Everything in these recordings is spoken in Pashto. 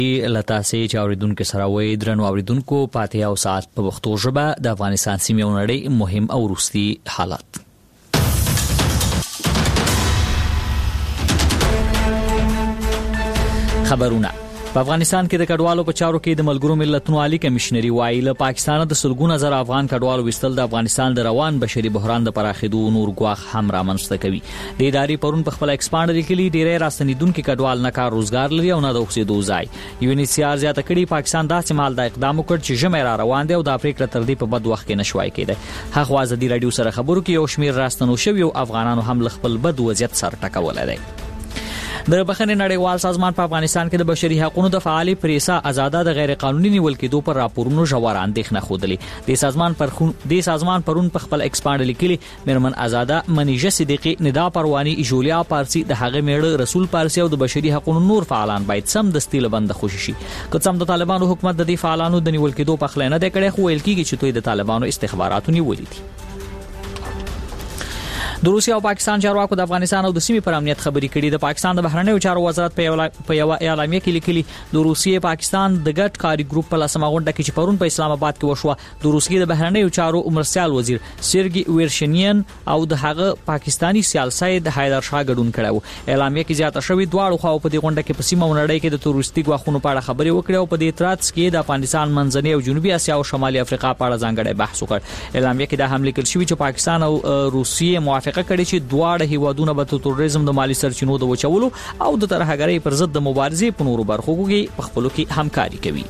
لتاسې چې اوریدونکو سره وې درنو اوریدونکو پاتې او ساعت په وختو ژبه د افغانستان سیمې او نړۍ مهم او وروستي حالات. خبرونه په افغانستان کې د کډوالو په چارو کې د ملګرو ملتونو عالی کمشنري وایي له پاکستان د سلګونه زره افغان کډوالو وستل د افغانستان د روان بشري بحران د پراخېدو نور ګواښ هم رامنځته کوي. د ادارې پرون په خپل ایکسپانډ لیکلي ډېری راستنیدونکو کډوال نه کار روزګار لري او نه د اوسېدو ځای. UNHCR زیاته کړي پاکستان داسې مال د اقدام وکړ چې ژمه را روان دی او د افریقا تر دې په بد وخت کې نشوي کېده. هغه ازادي رادیو سره خبرو کې یو شمیر راستنو شوی او افغانانو هم خپل بد وضعیت سره ټکول دي. د بخښنې نړیوال سازمان په افغانستان کې د بشري حقوقو د فعالي پریسا آزاده د غیر قانوني نیول کېدو پر راپورونو ژور اندېښنه خوده. د سازمان پرون په خپل ایکسپانډ لیکلي مرمن آزاده منیژه صدیقی ندا پروانی جولیا پارسی د هغه میړه رسول پارسی او د بشري حقوقو نور فعالان باید سم د ستیل بند خوشي شي. که څم د طالبانو حکومت د دې فعالانو د نیول کېدو په خلینه د کړه خو ویل کېږي چې دوی د طالبانو استخباراتو نیولې دي. د روسیا او پاکستان چارواکو د افغانستان او د سیمې پر امنیت خبري کړي. د پاکستان د بهرنیو چارو وزارت په یو اعلامیه کې لیکلي د روسیې پاکستان د ګډ کاري ګروپ په لاسمه غونډه کې چې پرون په اسلام آباد کې وشوه د روسیې د بهرنیو چارو مرسیال وزیر سرګي ویرشنین او د هغه پاکستانی سیال سید حیدر شاه ګډون کړو. اعلامیه کې زیاته شوی دواړو خواو په دې غونډه کې په سیمه او نړۍ کې د تروریستي ګواښونو په اړه خبرې وکړې او په دې ترڅ کې د افغانستان منځنۍ او جنوبي اسیا او شمالي افریقا په اړه ځانګړی بحث وکړ. اعلامیه کې دا هم لیکل شوی چې پاکستان او روسیې موافقه کړې چې د هیوادونو به تروریزم د مالی سرچینو د وچولو او د ترهګرۍ پر ضد د مبارزې په نورو برخو کې په خپلو کې همکاري کوي.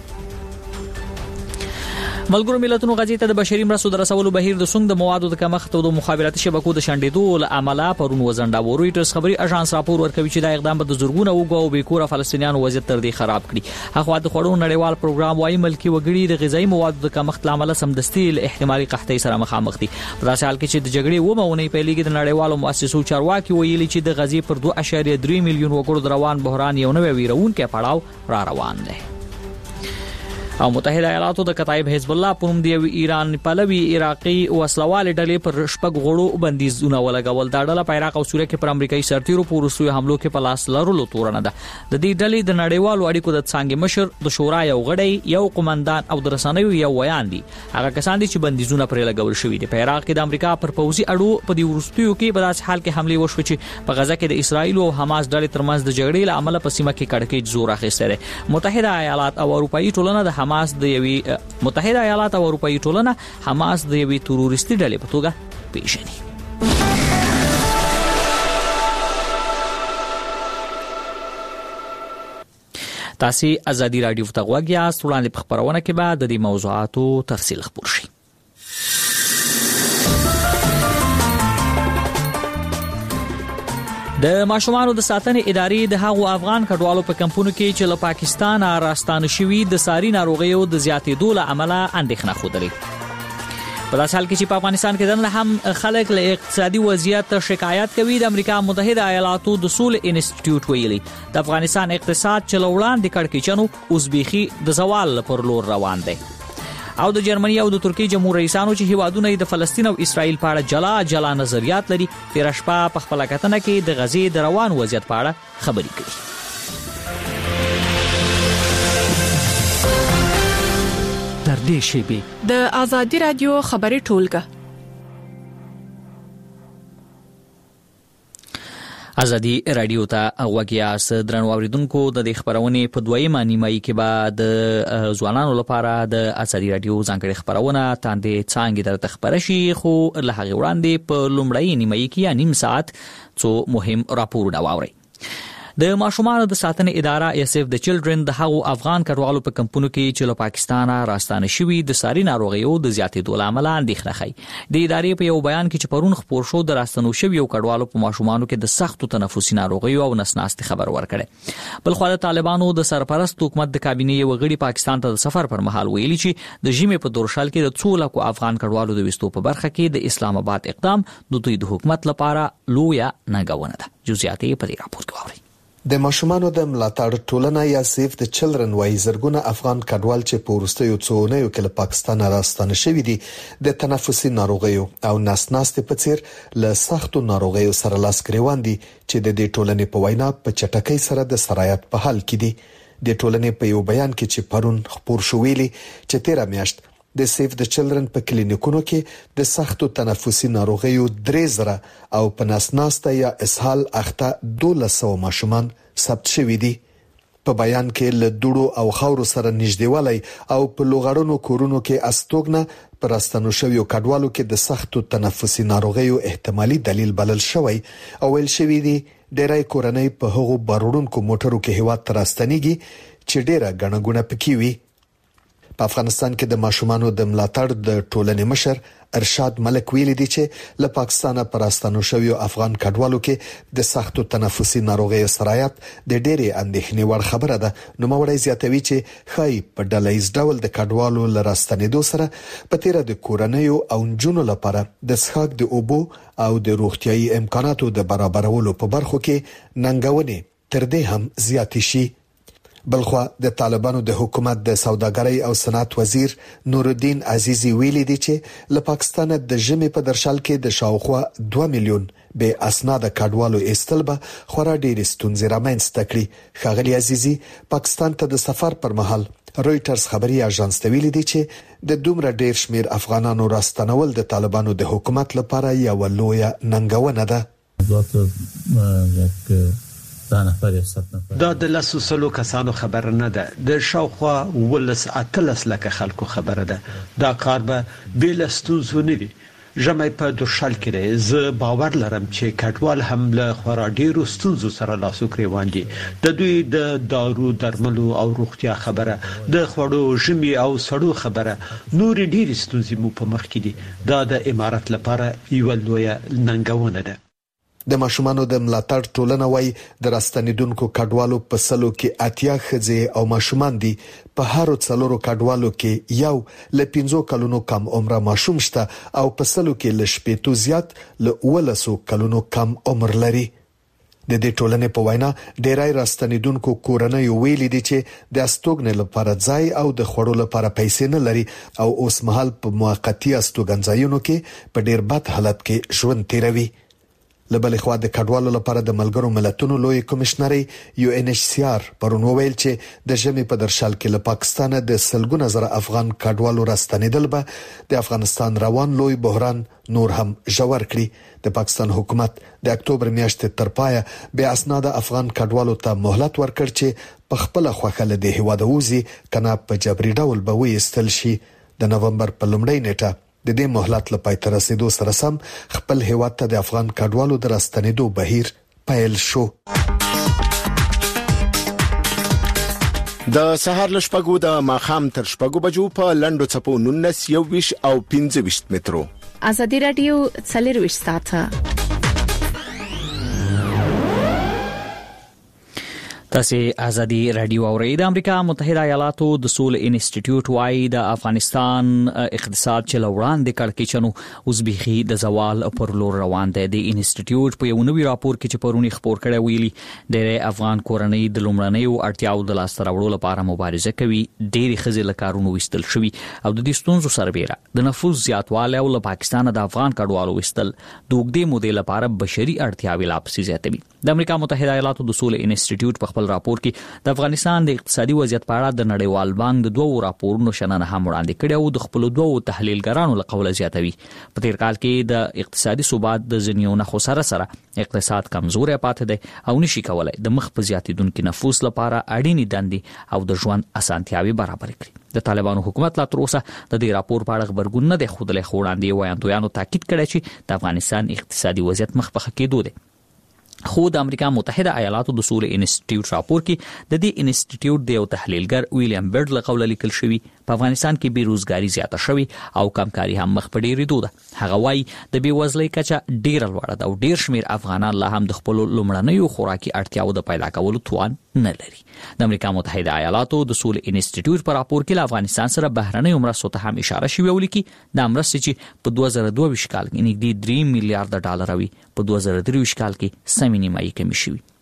ملګرو ملتونو غزې ته د بشري مرستو د رسولو بهیر د سونګ د موادو د کمښت او د مخابراتي شبکو د شنډېدو له امله پرون وزنډاوه. رويټرز خبري اژانس راپور ورکوي چې دا اقدام به د زورګونه وګو او بیکوره فلسطینیانو وضعیت تر دې خراب کړي. هغه د خوړو نړیوال پروګرام وايي ملکی وګړي د غذایی موادو د کمښت لامل سمدستي له احتمالي قحطۍ سره مخامخ دي. په داسې حال کې چې د جګړې ومونه پیلېږي د نړیوالو مؤسسو چارواکي ویلي چې د غزې پر 2.3 میلیون وګړو د روان بحران یو نوې ویرونکې پړاو را روان دی. او متحده ایالاتو د کتایب حزب الله په نوم د ایران پلوي عراقي وسلوال ډلې پر شپږ غړو بندیزونه ولګول. دا ډله په عراق او سوریه کې پر امریکایي سرتیرو په روسي حملو کې په لاس لرلو تورنه ده. د دې ډلې د نړیوالو اړیکو د څنګه مشر د شورا یو غړی یو قومندان او د رسنیو یو ویان دي. هغه کسان دي چې بندیزونه پر لګول شوی دي. په عراق کې د امریکا پر پوځي اډو په دې ورستیو کې په داسې حال کې حمله وشوه چې په غزه کې د اسرایل او حماس ډلې ترمنځ د جګړې له امله په سیمه کې کړکېچ زور اخیسته ده. متحده ایالات او اروپאי ټولنه د حماس د یوې متحده ایالات او اروپאי ټولنه حماس د یوې تروریستي ډلې په توګه پیژني. تاسو ازادي رادیو ته غوږ یاست. وړاندې په خبرونه کې به د دې موضوعاتو تفصیل خبر شي. د ماشومانو د ساتنې ادارې د هغو افغان کډوالو په کمپونو کې چې له پاکستان راستانه شوي د ساري ناروغیو د زیاتېدو له امله اندېښنه خوده. په داسې حال کې چې په افغانستان کې دنه هم خلک له اقتصادي وضعیت شکایت کوي. د امریکا متحده ایالاتو د سول انسټیټیوټ ویلي د افغانستان اقتصاد چې لوړان د کړکېچنو اوزبيخي د زوال پر لور روان دی. او د جرمني او د ترکیې جمهور رئیسانو چې هیوادونه د فلسطین او اسرائیل په اړه جلا نظریات لري تیر شپه په خپل کتنه کې د غزې د روان وضعیت په اړه خبرې کړي. در دې شیبه د ازادي رادیو خبري ټولګه ازادي رادیو ته وګیاس. درنو اوریدونکو د دې خبرونه په دویمه نیمایي کې بعد د ځوانانو لپاره د ازادي رادیو ځانګړي خبرونه تاندې څنګه درته خبره شي خو له هغه وړاندې په لومړی نیمایي کې نیم ساعت څو مهم راپورونه واوري. د ماشومانو د ساتنې اداره ایسف د چلډرن د هغو افغان کډوالو په کمپونو کې چې له پاکستان راستانه شوي د ساري ناروغیو د زیاتېدو له امله اندېښنه ښيي. د ادارې په یو بیان کې چې پرون خپور شو د راستنو شویو کډوالو په ماشومانو کې د سختو تنفسي ناروغیو او نسناستي خبر ورکړي. بل خو د طالبانو د سرپرست حکومت د کابینې وغړي پاکستان ته د سفر پر مهال ویلي چې د ژمي په دورشل کې د 2 لک افغان کډوالو د وستو په برخه کې د اسلام آباد اقدام د دوی د حکومت لپاره لویه ننګونه ده. جزئیات په دې راپور کې واورئ. د ماشومانو د ملاتړ ټولنه یا سیف د چلډرن وايي زرګونه افغان کډوال چې په وروستیو څو اونیو کې له پاکستان راستانه شوي دي د تنفسي ناروغیو او نسناستي په څیر له سختو ناروغیو سره لاس ګریوان دي چې د دې ټولنې په وینا په چټکۍ سره د سرایت په حال کې دي. د ټولنې په یو بیان کې چې پرون خبر شو ویلي چې 13 میاشت د سیف د چلډرن په کلینیکونو کې د سختو تنفسي ناروغیو 3000 او په ناسناسته یا اسهال اخته 1200 ماشومان ثبت شوي دي. په بیان کې له دوړو او خاورو سره نږدېوالی او په لوغړونو کورونو کې استوګنه پر راستنو شویو کډوالو کې د سختو تنفسي ناروغیو احتمالي دلیل بلل شوی او ویل شوی دی ډېرای کورنۍ په هغو بارونکو موټرو کې هیواد ته راستنیږي چې ډېره ګڼه ګوڼه پکې وي. په افغانستان کې د ماشومانو د ملاتړ د ټولنې مشر ارشاد ملک ویلي دی چې له پاکستانه پر راستنو شویو افغان کډوالو کې د سختو تنفسي ناروغیو سرایت د ډېرې اندېښنې وړ خبره ده. نو موري زیاتوي چې خای په ډلهیز ډول د کډوالو لراستنېدو سره په تیر د کورنیو او جنونو لپاره د څښاک د اوبو او د روغتيایي امکاناتو د برابرولو په برخو کې ننګونې تر دې هم زیات شي. بلخوا د طالبانو د حکومت د سوداګرۍ او صنعت وزیر نور الدین عزیزی ویلي دی چې له پاکستان د ژمي په درشل کې د شاوخوا 2 میلیون به اسناد کډوالو استل به خورا ډېر ستونزې رامنځته کړي. ښاغلي عزیزی پاکستان ته د سفر پر مهال رويټرز خبري اژانس ته ویلي دی چې د دومره ډېر شمیر افغانانو راستنول د طالبانو د حکومت لپاره یو لویه ننګونه ده. دا د لاسو سلو کسانو خبر نه ده، د شاوخوا ولس اتلس لکه خلکو خبره ده. دا کار به بل ستونزو نه وي. ژمي په درشل کې زه باور لرم چې کډوال هم له خورا ډیرو ستونزو سره لاس وکړي دي. د دوی د دارو درملو او روغتیا خبره، د خوړو ژمي او سړو خبره، نور ډیر ستونزې مو په مخ کې دي. دا د امارت لپاره یو لویه ننګونه ده. د ماشومانو د ملاتړ ټولنه وای د راستنیدونکو کډوالو په سلو کې 80 ښځې او ماشومان دي. په هر څلورو کډوالو کې یو ل 15 کلونو کم عمره ماشوم شته او په سلو کې ل 15 زیات ل 11 کلونو کم عمر لري. د دې ټولنې په وینا ډېرای راستنیدونکو کورنۍ ویلي دي چې د استوګنې لپاره ځای او د خوړو لپاره پیسې نه لري او اوس مهال په موقتی استوګنځایونو کې په ډېر بد حالت کې ژوند تیروي. لبل خو د کډوالو لپاره د ملګرو ملتونو لوی کمشنري UNHCR پرون ویل چې د ژمي په درشل کې له پاکستانه د سلګونه زره افغان کډوالو راستنیدل به د افغانستان روان لوی بحران نور هم ژور کړي. د پاکستان حکومت د اکتوبر میاشتې تر پایه به اسناد افغان کډوالو ته مهلت ورکړ چې په خپل خوخه له هیواد ووزي کنه په جبري ډول به وېستل شي. د نومبر په لومړۍ نیټه د دې مهلت لپاره تر رسیدو سره سم خپل هیواد ته د افغان کډوالو د راستنېدو بهیر پیل شو. د سهار لشپګو د ماخام تر شپګو بجو په لندو چپو 19 21 او 25 مترو. ازادي رادیو 24 ساعته. تاسو ازادي رادیو اورئ. د امریکا متحده ایالاتو د سول انسټیټیوټ وايي د افغانستان اقتصاد چې لوړاندې کړکېچنو اوسبيخي د زوال پر لور روان دی. د انسټیټیوټ په یو نوي راپور کې چې پرونی خبر کړی ویلي د افغان کورنۍ د لومړنیو اړتیاو د لاس راوړلو لپاره مبارزه کوي. ډېری ښځې له کارونو وستل شوي او د دې ستونزو سربېره د نفوس زیاتوالی او له پاکستان د افغان کډوالو وستل د اوږدې مودې لپاره بشري اړتیاوې لا پسې زیاتوي. د امریکا متحده ایالاتو د سول انسټیټیوټ په راپور کې د افغانستان د اقتصادي وضعیت په اړه د نړیوال بانک د دوه راپورونو شننه هم وړاندې کړې او د خپل دوه تحلیلګرانو له قوله زیاتوي. په تیر کال کې د اقتصادي ثبات د ځنیونه خو سره اقتصاد کمزوري پاتې دی او نشي کولای د مخ په زیاتیدونکو نفوس لپاره اړینې دندې او د ژوند اسانتیاوي برابر کړي. د طالبانو حکومت لا تر اوسه د دې راپور په اړه خبرګون نه دی خوده وړاندې وایي تاکید کړی چې د افغانستان اقتصادي وضعیت مخ په کېدو دی. خو د امریکا متحده ایالاتو د سول انسټیټیوټ راپور کې د دې انسټیټیوټ د یو تحلیلګر ویلیام برډ له قوله لیکل شوی په افغانستان کې بیروزګاری زیاته شوې او کمکاري هم مخ په ډیرېدو ده. هغه وايي د بیوزلۍ کچه ډیره لوړه ده او ډیر شمیر افغانان لا هم د خپل لومړنیو خوراکي اړتیاو د پیدا کولو توان نه لري. د امریکا متحده ایالاتو د سول انسټیټیوټ په راپور کې له افغانستان سره بهرنۍ مرستو ته هم اشاره شوې ولیکي د مرستې چې په 2022 کال کې نږدې $3 میلیارډ وي په 2023 کال کې سمې نیمایي کمی شوې.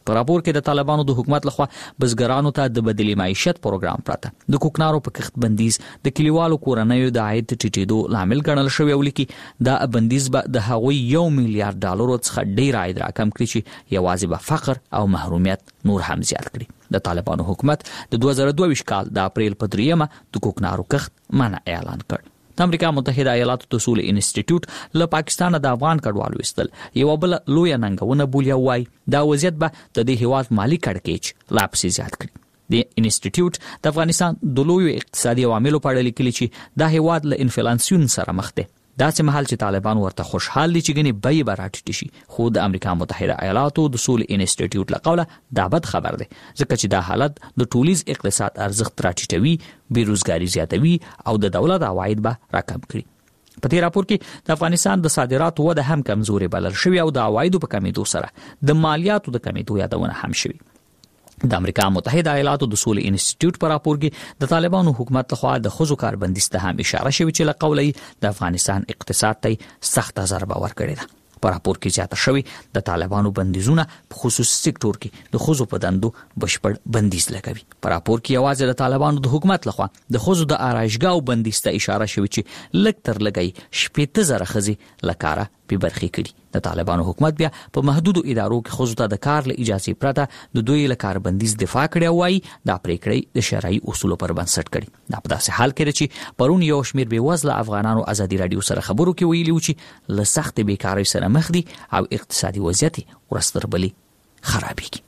په راپور کې د طالبانو د حکومت لخوا بزګرانو ته د بدیل معیشت پروګرام پراته د کوکنارو په کښت بندیز د کلیوالو کورنیو د عاید ټیټېدو لامل ګڼل شوی ولیکي دا بندیز به د هغوی $1 میلیارډ څخه ډیر عاید راکم کړي چې یوازې به فقر او محرومیت نور هم زیات کړي د طالبانو حکومت د 2022 کال د اپریل په 3 د کوکنارو کښت منع اعلان کړ د امریکا متحده ایالاتو د اصول انسټیټیوټ له پاکستان د افغان کډوالو استل یو بل لوی ننګونه بولیا وای دا وضعیت به د دې هیواد مالی کړکېچ لا پسې زیات کړي د انسټیټیوټ د افغانستان د لوی اقتصادي عواملو په اړه لیکلي چې دا هیواد له انفلاسیون سره مخ دی داسې مهال چې طالبان ورته خوشحال دي چې ګنې بیې به راټیټې شي خو د امریکا متحده ایالاتو د اصول انسټیټیوټ له قوله دا بد خبر دی ځکه چې دا حالت د ټولیز اقتصاد ارزښت راټیټوي بیروزګاري زیاتوي او د دولت عواید به راکم کړي په دې راپور کې د افغانستان د صادراتو وده هم کمزوري بلل شوی او د عوایدو په کمیدو سره د مالیاتو د کمیدو یادونه هم شوی د امریکا متحده ایالاتو د اصول انسټیټیوټ په راپور کې د طالبانو حکومت لخوا د ښځو کاربندیز ته هم اشاره شوې چې له قوله د افغانستان اقتصاد ته سخته ضربه ورکړې ده په راپور کې زیاته شوی د طالبانو بندیزونه په خصوصي سکتور کې د ښځو په دندو بشپړ بندیز لګوي په راپور کې یوازې د طالبانو د حکومت لخوا د ښځو د آرایشګاو بندیز ته اشاره شوې چې لږ تر لږه 70,000 ښځې له کاره بې برخې کړي د طالبانو حکومت بیا په محدودو ادارو کې ښځو ته د کار له اجازې پرته د دوی له کاربندیز دفاع کړی وای دا پریکړې د شرعي اصولو پر بنسټ کړي دا په داسې حال کې چې پرون یو شمېر بېوزله افغانانو ازادي راډیو سره خبرو کې ویلي و چې له سختې بیکارۍ سره مخ دي او اقتصادي وضعیت ورځ تر بلې خرابېږي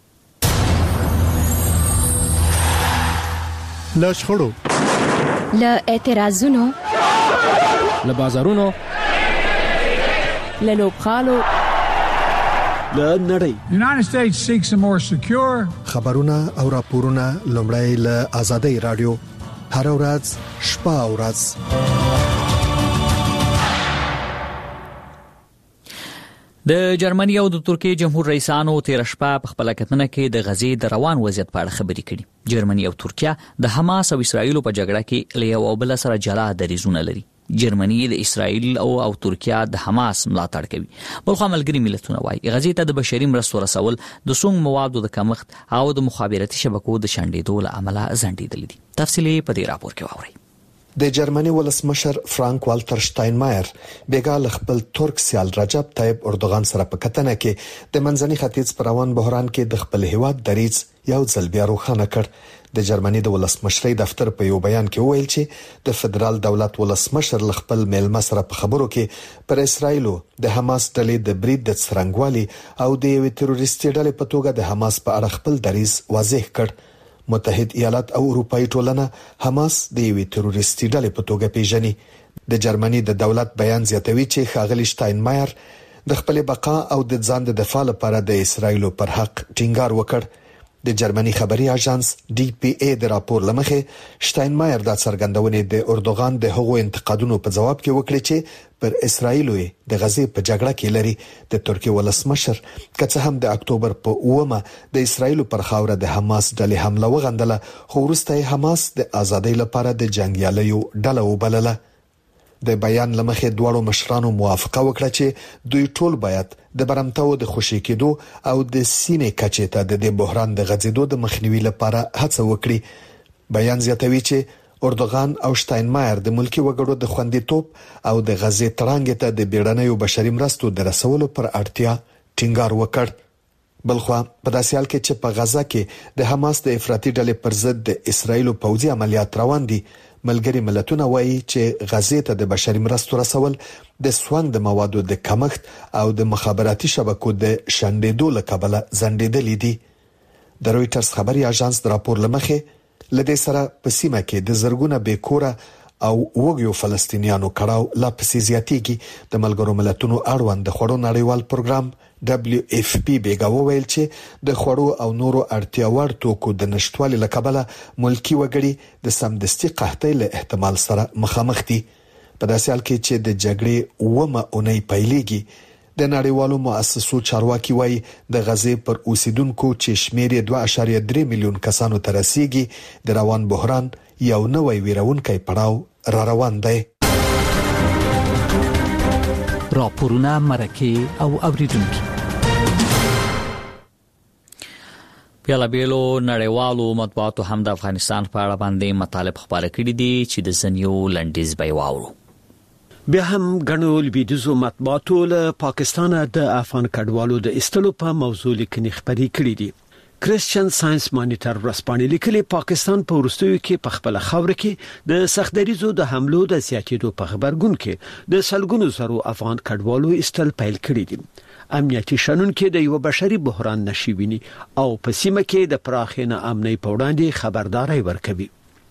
له شخړو له اعتراضونو له بازارونو له لوبغالو له نړۍ United States seeks a more secure خبرونه او راپورونه لومړی له آزادۍ رادیو هر ورځ شپه او ورځ د جرمني او د ترکیې جمهور رئیسانو تیر شپه په خپل کتنه کې د غزې د روان وضعیت په اړه خبرې کړي جرمني او ترکیه د حماس او اسرایل په جګړه کې له یو بل سره جلا دریزونه لري جرمني د اسرایل او ترکیه د حماس ملاتړ کوي بلخو ملګری ملتونه وايي غزې ته د بشري مرستو رسول د سونګ موادو د کمښت او د مخابراتي شبکو د شنډېدو له امله ځنډېدل دي تفصیلي په دې راپور کې واورئ د جرمني ولسمشر فرانک والټر شټاینمایر بیګال خپل ترک سیال رجب طیب اردوغان سره په کتنه کې د منځني ختیځ پر روان بحران کې د خپل هیواد دریځ یو ځل بیا روښانه کړ د جرمني د ولسمشرۍ دفتر په یو بیان کې ویل چې د فدرال دولت ولسمشر خپل میلمه سره په خبرو کې پر اسرایل د حماس ډلې د برید د څرنګوالي او د یوې تروریستي ډلې په توګه د حماس په اړه خپل دریځ واضح کړ متحد ایالات او اروپאי ټولنه حماس د یوې تروریستي ډلې په توګه پیژني د جرمني د دولت بیان زیاتوي چې ښاغلي شټاینمایر د خپل بقا او د ځان د دفاع لپاره د اسرایل پر حق ټینګار وکړ د جرمني خبري اژانس ډي پی ای د راپور لمخې شټاینمایر د څرګندونې د اردوغان د هغو انتقادونو په جواب کې وکړي چې پر اسرایل د غزې په جګړه کې لري د ترکیه ولسمشر کڅ هم د اکتوبر په 9 د اسرایل پر خاوره د حماس ډلې حمله وغندله خو وروسته حماس د ازادۍ لپاره د جنگیالیو ډله وبلله د بیان لمخې دوړو مشرانو موافقه وکړه چې دوی ټول باید د برمتو د خوشی کېدو او د سیمې کچې ته د بحران د غځېدو د مخنیوي لپاره هڅه وکړي بیان زیاتوي چې اردوغان او شټاینمایر د ملکی وګړو د خوندیتوب او د غزې ترانګ ته د بیړنیو بشري مرستو د رسولو پر اړتیا ټینګار وکړ بلخو په داسې حال کې چې په غزا کې د حماس د افراطي ډلې پر ضد د اسرایل پوځي عملیات روان دي ملګری ملتونه وایي چې غزې ته د بشري مرستو رسول د سوانګ د موادو د کمښت او د مخابراتي شبکو د شنډېدو له کبله ځنډېدلې دي د رويټرز خبري اژانس د راپور لمخې لدې سره په سیمه کې د زرګونه بیکوره او وګړو فلسطینیانو کړهو لا پسې زیاتېږي د ملګرو ملتونو اړوند د خړو نړیوال پروګرام WFP بیګاو ویل چې د خړو او نورو اړتیا وړ توکو د نشټوالي لکبله ملکی وګړي د سمدستي قحطۍ له احتمال سره مخامخ دي په داسې حال کې چې د جګړې ومه اونۍ پیلېږي د نړیوالو مؤسسو چارواکي وایي د غزې پر اوسیدونکو چې شمېر 2.3 میلیون کسانو ته رسیدي د روان بحران یو نوې ویرونکي پړاو را روان دی راپورونه مرکه او اوریدونکو بیلابیلو نړیوالو مطبوعاتو هم د افغانستان په اړه باندې مطالب خبره کړي دي چې د زنیو لنډیز به واورو. بیا هم غنو لبیدزو مطبوعاتو له پاکستان د افغان کډوالو د استلو په موضوع لیکنې خبري کړي دي. کرسچن ساينس مانیټر ورسپانې لیکلي پاکستان په ورستیو کې په خپل خاور کې د سختدریزو د حملو د زیاتېدو په خبرګون کې د سلګونو زرو افغان کډوالو استل پیل کړي دي. امنیتي شنن کې د یو بشري بحران نشي ویني او په سیمه کې د پراخینه امنیتي په وړاندې خبرداري ورکوي.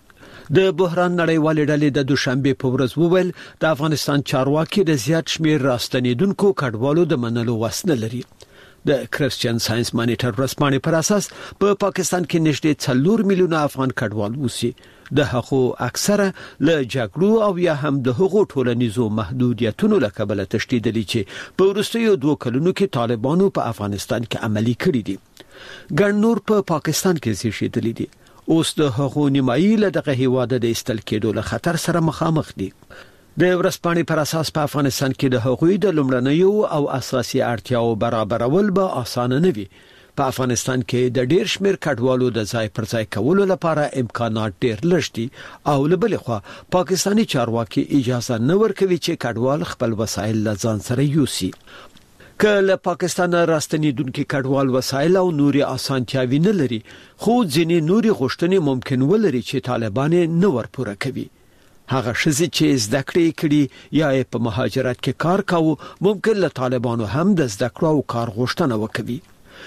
د بحران نړیوال ډلې د دوشنبه په ورځ وویل د افغانستان چارواکي د زیات شمیر راستنیدونکو کډوالو د منلو وسنه لري. د کرسچن ساينس مانیټر رسمانه پر اساس په پاکستان کې نږدې 4 میلیونه افغان کډوال وسی. د هغو اکثره له جګړو او یا هم د هغو ټولنیزو محدودیتونو له کبله تشدیدلي چې په وروستیو 2 کلونو کې طالبانو په افغانستان کې عملي کړی دي. ګڼ نور په پاکستان کې زیږیدلي دي. اوس د هغو نیمایي له دغه هیواد د استل کېدو له خطر سره مخامخ دي. د ورسپانې پر اساس په افغانستان کې د هغوی د لومړنیو او اساسي اړتیاو برابرول به اسانه نه وي. په افغانستان کې د ډیر شمیر کډوالو د ځای پر ځای کولو لپاره امکانات ډیر لږ دي او لبل خو پاکستانی چارواکي اجازه نه ورکوي چې کډوال خپل وسایل له ځان سره یوسي. کله پاکستان راستنیدونکو کډوال وسایل او نوري اسانتیاوي نه لري خو ځینې نوري غوښتنې ممکن ولري چې طالبان نه ورپوره کوي. هغه شزي چې زده کړې کړي یا په مهاجرت کې کار کاوه ممکن له طالبانو هم د زده کړو او کار غوښتنه وکړي.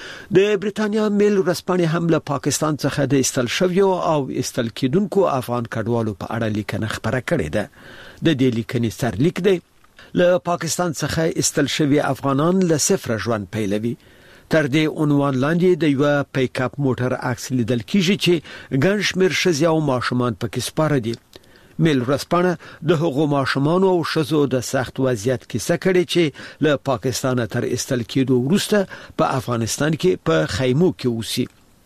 د بریتانیا میل ورسپانې هم له پاکستان څخه د استل شویو او استل کېدونکو افغان کډوالو په اړه لیکنه خبره کړې ده. د دې لیکنې سرلیک دی له پاکستان څخه استل شوی افغانان له صفر ژوند پیلوي. تر دې عنوان لاندې د یو پیک اپ موټر عکس لیدل کیږي چې ګڼ شمېر ښځې او ماشومان پکې سپاره دي. میل ورسپانه د هغو ماشومان او شزو د سخت وضعیت کیسه کړي چې له پاکستان تر استل کېدو وروسته په افغانستان کې په خیمو کې اوسي.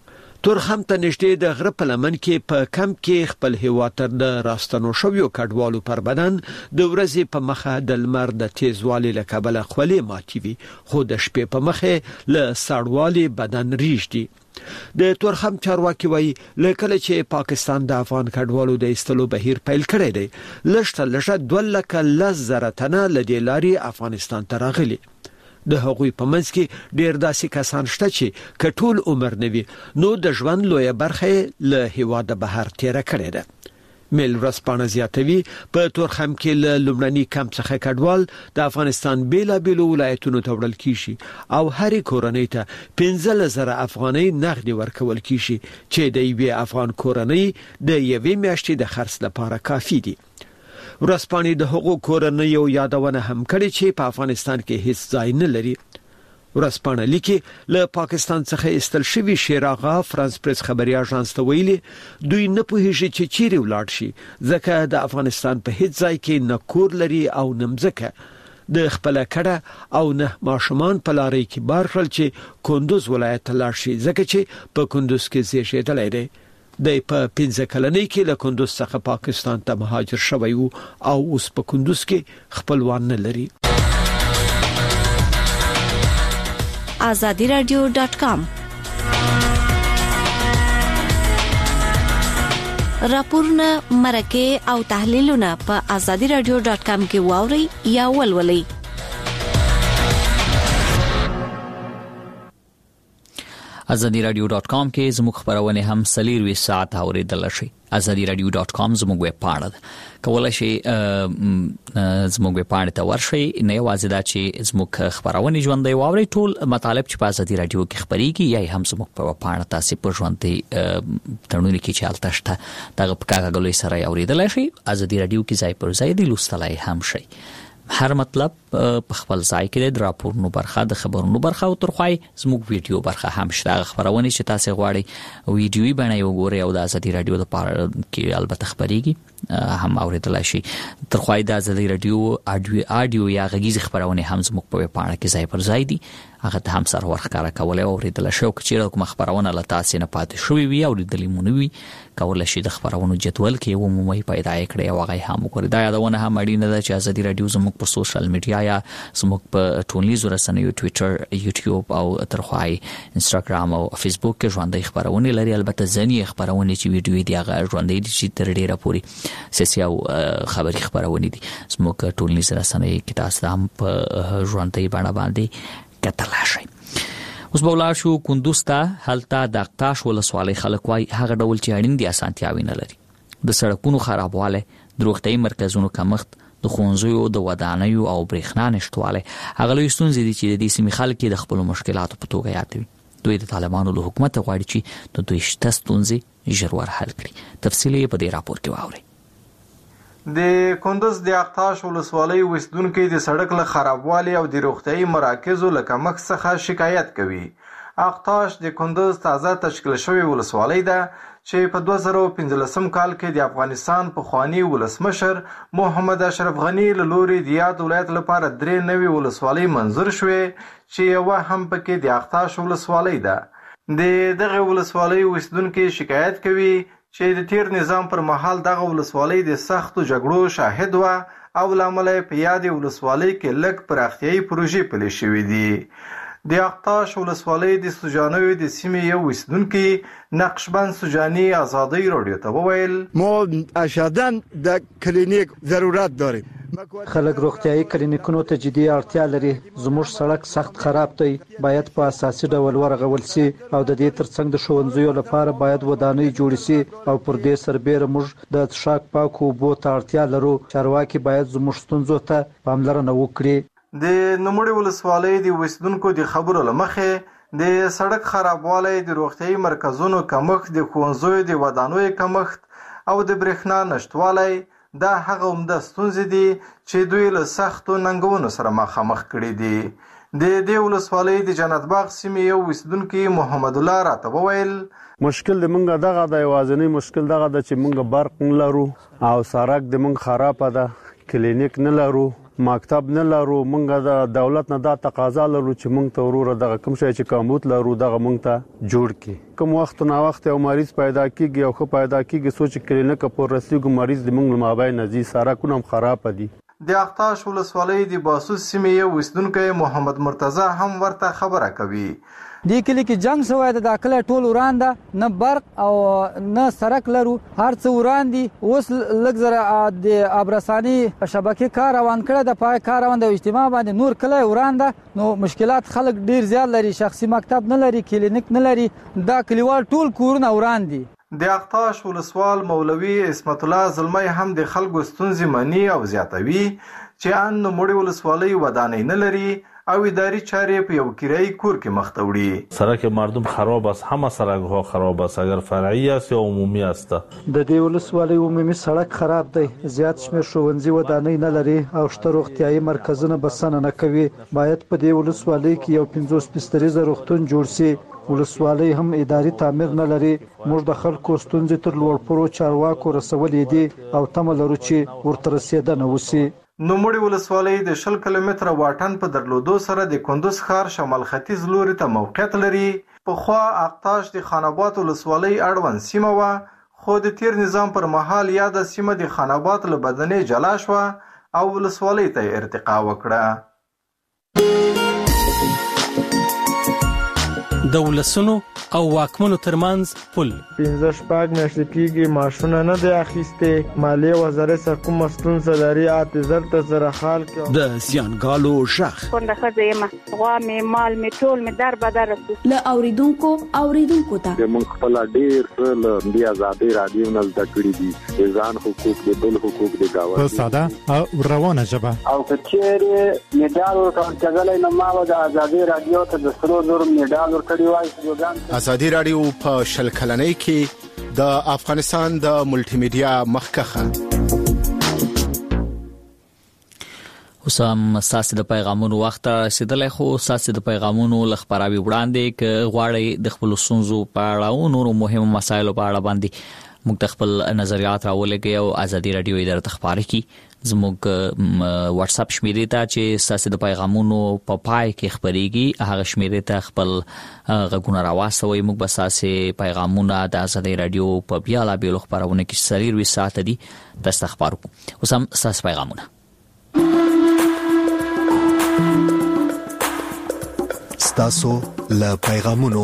تورخم ته نږدې د غره په لمن کې په کمپ کې خپل هیواد تر د راستنو شویو کډوالو پر بدن د ورځې په مخه د لمر د تیزوالي له کبله خولې ماتي وي خو د شپې په مخه له سړوالي بدن ریږدي. د تورخم چارواکي وایي لکه چې پاکستان د افغان کډوالو د استلو بهیر پیل کړی دی لږه 2,10,000 تنه لدې لاري افغانستان ته راغلي. د هغوی په منځ کې ډیر داسې کسان شته چې کټول عمر نوي نو د ژوند لوی برخه له هیواد بهر تیر کړی ده. میل ورسپانه زیاتوي په تورخم کې له لومړني کمپ څخه کډوال د افغانستان بیلابیلو ولایتونو ته وړل کیږي او هر کورنۍ ته 15,000 افغانۍ نغدي ورکول کیږي چې د یوې افغان کورنۍ د یوې میاشتې د خرڅ لپاره کافي دي. ورسپانه د هغو کورنۍ یادونه هم کړي چې په افغانستان کې هیڅ ځای نه لري. ورسپانه لیکي له پاکستان څخه استل شوی شیراغا فرانس پریس خبري اژانس ته ویلي دوی نه پوهیږي چې چیرې ولاړ شي ځکه د افغانستان په هیڅ ځای کې نه کور لري او نه مځکه د خپل کړه او نه ماشومان په لاري کې بار کړل چې کندوز ولایت ته لاړ شي ځکه چې په کندوز کې زیږیدلی دی. د په 15 کلنۍ کې له کندوز څخه پاکستان ته مهاجر شوی او اوس په کندوز کې خپلوان نه لري. azadiradio.com راپورونه مرکه او تحلیلونه په azadiradio.com کې واوري یا ولولئ. azadiradio.com کې زموږ خبرونه هم 24 ساعت اوریدل شي. azadiradio.com زموږ ویب پاڼه ده. کولای شئ زموږ ویب پاڼه ته ورشئ. نه یوازې دا چې زموږ خبرونه ژوندۍ واوري ټول مطالب چې په azadi radio کې خبريږي یا هم زموږ په ویب پاڼه تاسو په ژوندۍ ترنونه کې چالتشته دغه پکاګلوي سره اوریدل شي. azadi radio کې ځای پر ځای دی لوستلای هم شي. هر مطلب په خپل ځای کې د راپورونو برخه د خبرونو برخه او ترخوای زموږ ویډیو برخه هم شته. خبرونه چې تاسو غواړئ ویډیوي بڼه یو ګورئ او د azadi radio لپاره کې البته خبريږي هم اوریدل شي. ترخوای د azadi radio اډیو یا غږیز خبرونه هم زموږ په پاڼه کې ځای پر ځای دي. هغه ته هم سر ورخاره کولای او ریدل شو چې کوم خبرونه لا تاسو نه پاتې شوې وي او ریدلې مونوي کولای شي د خبرونو جدول کې عمومي پیدا کړي او هغه هم وګوري. دا یادونه هم اړینه ده چې ازادي رادیو زموږ په سوشل میډیا یا زموږ په ټولنیزو رسنیو ټوئیټر، یوټیوب او ترخوای انستګرام او فیسبوک کې ژوندۍ خبرونه لري. البته ځینې خبرونه چې ویډیو دی هغه ژوندۍ دي چې تر ډیره پوري سیاسي او خبري خبرونه دي. زموږ ټولنیز رسنۍ کې تاسو هم په ژوندۍ باندې کتلای شئ. اوس بولا شو کندوز ته هلته د اقتاش ولسوالۍ خلک وای هغه ډول چې اړین دي اسانتیاوي نه لري. د سړکونو خرابواله، د روغتي مرکزونو کمښت، د ښوونځیو د ودانیو او برېښنا نشټواله هغه لوی ستونزې دي چې د دې سیمې خلک د خپل مشکلاتو په توګه یادوي. دوی د طالبانو له حکومت غواړي چې د دوی شته ستونزې ژر ور حل کړي. تفصیل په دې راپور کې واورئ. د کندوز د اقتاش ولسوالۍ اوسیدونکو د سړک له خرابوالي او د روغتي مراکزو له کمښت څخه شکایت کوي. اقتاش د کندوز تازه تشکیل شوی ولسوالۍ ده چې په 2015 کال کې د افغانستان پخوانی ولسمشر محمد اشرف غنی له لوري د یاد ولایت لپاره 3 نوې ولسوالۍ منظور شوې چې یو هم پکې د اقتاش ولسوالۍ ده. د دغه ولسوالۍ اوسیدونکو شکایت کوي چې د تیر نظام پر مهال دغه ولسوالۍ د سختو جګړو شاهد و او لامل په یاد ولسوالۍ کې لږ پراختیايي پروژې پلي شوې دي. د اقتاش ولسوالۍ د سوجانوي د سیمې یو اوسیدونکي نقشبند سوجاني ازادي رادیو ته وویل ما اشدن د کلینیک ضرورت داریم. خلک روغتیايي کلینیکونو ته جدي اړتیا لري. زموږ سړک سخت خراب دی، باید په اساسي ډول ورغول شي او د دې ترڅنګ د ښوونځیو لپاره باید ودانۍ جوړ شي او پر دې سربېره موږ د څښاک پاکو اوبو ته اړتیا لرو. چارواکي باید زموږ ستونزو ته پاملرنه وکړي. د نوموړي ولسوالۍ د اوسیدونکو د خبرو له مخې د سړک خرابوالی، د روغتیايي مرکزونو کمښت، د ښوونځیو د ودانیو کمښت او د برېښنا نشتوالی دا هغه عمده ستونزې دي چې دوی له سختو ننګونو سره مخامخ کړي دي. د دې ولسوالۍ د جنت باغ سیمې یو اوسیدونکي محمد الله راته وویل مشکل د منګه دغه د یوازینی مشکل دغه د چې منګه برق نه لرو او سړک د منګ خراب ده، کلینیک نه لرو، مکتب نه لرو. منګه د دولت نه دا تقاضا لرو چې منګ ته وروره دغه کوم شی چې کمبود لرو دغه منګ ته جوړ کی. کوم وخت نه وخت یو مریض پیدا کیږي او خو پیدا کیږي سوچ کلینیک په رسیدو مریض د منګ مابین نزي سړکونه هم خراب دي. د اقتاش ولسوالۍ د باسوس سیمې یو اوسیدونکی محمد مرتضی هم ورته خبره کوي. دې کلی کې جنگ شوی د داخله ټول وران ده، نه برق او نه سړک لرو، هر څه وران دي. اوس لږ زره د ابرسانی شبکې کار روان کړه، د پای کار روان د اجتماع باندې نور کله وران ده. نو مشکلات خلک ډیر زیات لري، شخصي مکتب نه لري، کلینیک نه لري، دا کلیوال ټول کورونه وران دي. د اقتاش ولسوال مولوي اسمت الله زلمی هم د خلکو ستونزې مني او زیاتوي چې ان نوموړي ولسوالۍ ودانۍ نه لري او اداري چارې په یو کرایي کور کې مخ ته وړي. سړک مردم خراب است، همه سړک ها خراب است، اگر فرعی است یا عمومی است. د دې ولسوالۍ عمومي سړک خراب دی، زیات شمېر ښوونځي ودانۍ نه لري او شته روغتیايي مرکزونه بسنه نه کوي. باید په دې ولسوالۍ کې یو 50 بستریزه روغتون جوړ شي. ولسوالۍ هم اداري تعمیر نه لري. موږ د خلکو ستونزې تر لوړپوړو چارواکو رسولې دي او تمه لرو چې ورته رسېدنه وشي. نوموړي ولسوالۍ د 10 کیلومتره واټن په درلودو سره د کندوز ښار شمال ختیځ لوري ته موقعیت لري. پخوا اقتاش د خاناباد ولسوالۍ اړوند سیمه وه، خو د تیر نظام پر مهال یاده سیمه د خاناباد له بدنې جلا شوه او ولسوالۍ ته ارتقا وکړه. د ولسونو او واکمنو ترمنځ پل 15 میاشتې کېږي معاشونه نه دی اخیستې. مالیې وزارت څخه کومه ستونزه لري اعتذار ته سره حال کې د زیانګالو شخ کونډه ښځه یم، غوا مې مال مې ټول مې در بدر له اوریدونکو ته موږ خپل ډېر له دې ازادي رادیو نه زده کړي دي، د ځان حقوق د بل حقوق د گاوه په ساده او روانه ژبه او کچېره میډال ورکړل کېدل نو ما د ازادي رادیو ته د 300 میډال ورکړی وای. ازادي رادیو په شل کلنۍ کې د افغانستان د ملټي میډیا مخکخه وسام ساسي د پیغامونو وخت رسیدلای، خو ساسي د پیغامونو لخبراوي وړاندې ک غواړي د خپل سنځو په اړه او نورو مهمو مسایلو په اړه باندې موږ خپل نظریات راولګي او ازادي رادیو اداره تخبار کی زموږ واتس اپ شمیرې ته چې تاسو د پیغامونو په پای کې خبريږي هغه شمیرې ته خپل غږونه راوستوي. موږ به تاسو پیغامونه د ازادي رادیو په بیاله بیلو خبرونه کې سریر وي ساعت دي تاسو خبرو اوس هم تاسو پیغامونه تاسو له پیغامونو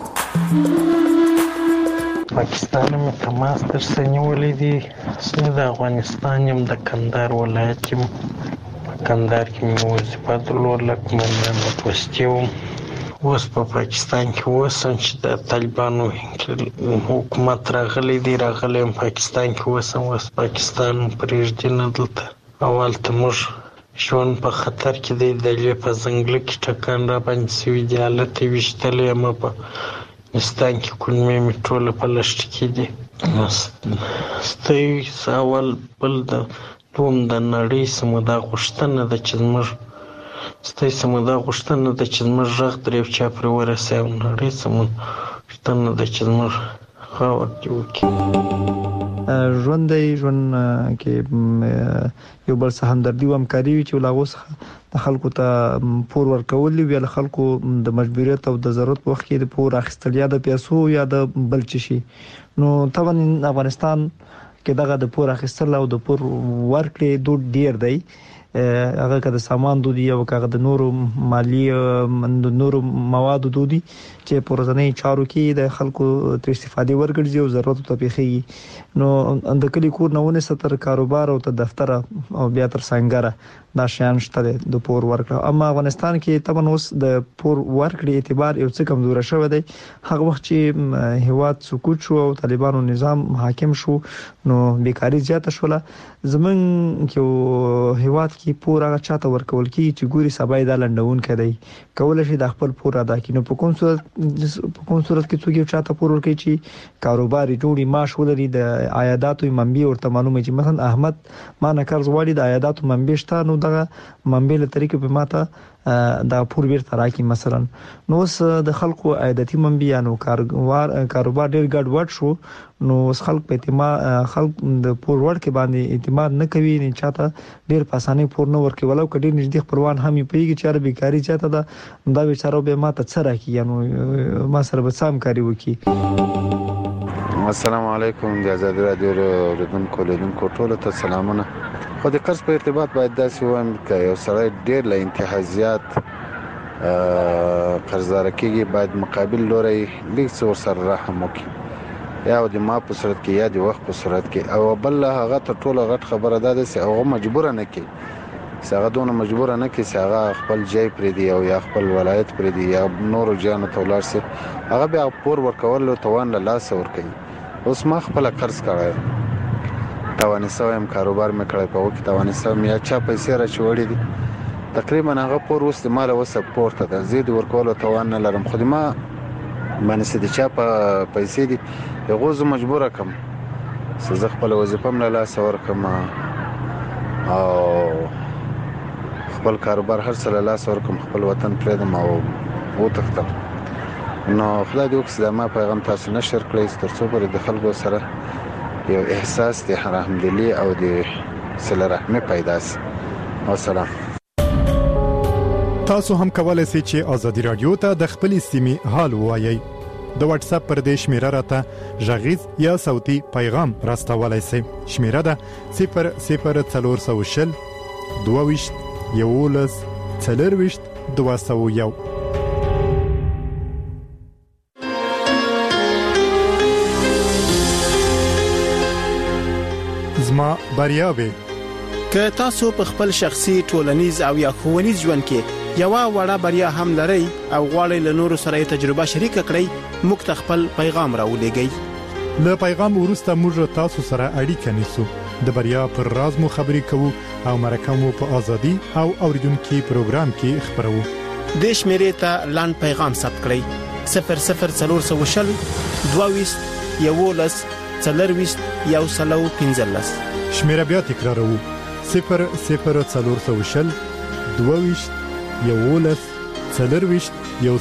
پاکستان مې تماس تر سنولې دي سمه د افغانستان يم د کندهار ولایت کې کندهار کې مې وظیفه درلوده کوم نه پوسټیو اوس په پاکستان کې وسم چې د طالبانو حکومت راغلي دي پاکستان کې وسم پاکستان پرېږدي نه دلته اول ته موږ شون په خطر کې دی د لې په ځنګل کې ټکان را باندې سوي دی حالت وشتلې م په نستان کې کلمې میټوله په لشت کې دي ستې سوال بل د دوم د نړۍ سمدا غشتنه د چزمر ستې سمدا غشتنه د چزمر رغ درې چا پر ورسې نړۍ سمدا د چزمر خاور جوړ ژوند کې یو بل څه همدردي او همکاري چې ولاغوس د خلکو ته پور ورکول وی له خلکو د مجبوریت او د ضرورت وخت کې د پور اخیستل یا د پیسو یا د بل څه شي نو طبعا افغانستان کې دغه د پور اخیستل او د پور ورکړې دوه ډیر دی هغه کده سامان دودي او هغه د نورو مالی د نورو مواد دودي چې پرځنۍ چارو کې د خلکو تر استفاده ورګرځي او ضرورت ته پیخي نو د کلی کور نهونه ستر کاروبار او ته دفتر او بیا تر څنګه دا شیان شته د پور ورکړه اما افغانستان کې طبعا اوس د پور ورکړې اعتبار یو څه کمزور شوی دی هغه وخت چې هیواد سقوط شو او طالبانو نظام حاکم شو نو بیکاری زیاته شوله زمون کې هیواد کې پور هغه چاته ورکول کی چې ګوري سبا د لندون کړي کول شي د خپل پور ادا کینو په کوم صورت کې څوک چاته پور ورکړي چې کاروبار جوړي معاش ولري د عایداتو منبع ورته معلومه چې مثلا احمد ما نه قرض واړي د عایداتو منبع شته نو دغه منبع له طریقې په ماته دا پور بیرته راکې مثلا نو د خلکو عایداتي منبع نو کاروبار ډیر ګډ وډ شو نو خلک په اعتماد خلک د پور ورکې باندې اعتماد نه کوي نه چاته ډیر په اسانه پور نه ورکې ولو کډیر نږدې خپلوان هم پیږي چې بیکاری چاته دا بیچاره به ماته څه راکې نو ما سره به سم کاری وکي. السلام علیکم د ازادي رادیو لیدونکو ټول ته سلامونه. خو د قرض په ارتباط باید داسې وایم چې یو سړی ډیر له انتها زیات قرضدار کېږي باید مقابل لوري لیک څور سره رحم وکړي یا د ما په صورت کې یا د وخت په صورت کې او بل هغه ته ټول غټ خبره ده چې هغه مجبور نه کی څنګه دونه مجبور نه کی څنګه خپل ځای پرې دی او یا خپل ولایت پرې دی یا نور جان تولار سي هغه بیا پور ورکول توان له لاس ور کوي اوس ما خپل قرض کړای توانسم کاروبار مې کړی په وخت توانسم یا چا پیسې را چوړې دي تقریبا هغه پور وست مال او سپورت ده زید ورکول توان نه لرم خو ما باندې د چا پیسې دي یغه زه مجبور کم زه خپل وظیفه مله لاس ورکم او خپل کاروبار هر څه له لاس ورکم خپل وطن پرېدم او وتښتم نو خدای دې وکړي ما پیغام تاسو نشر کړئ ترڅو پر د خلکو سره یو احساس د رحمدلی او د صله رحمه پیدا شي. والسلام. تاسو هم کولای شئ چې ازادي رادیو ته د خپل سیمې حال وایي د واتس اپ پر دې شمیره راته ژغیز یا صوتي پیغام راستولای شئ. شمیره ده 00420 22 11 40 201. زما بریاوي که تاسو په خپل شخصي ټولنیز او یا ښوونیز ژوند کې یو وړه بریا هم لرئ او غواړئ له نورو سره تجربه شریک کړئ موږ ته خپل پیغام راولېږئ. له پیغام وروسته موږ تاسو سره اړیکه نیسو د بریا پر راز مو خبرې کوو او مرکه مو په ازادي او اوریدونکو پروګرام کې خبرو. د شمیرې ته لاند پیغام ثبت کړئ 00420 22 11 40 115. شمیره بیا تکرارو 00420 22 11 40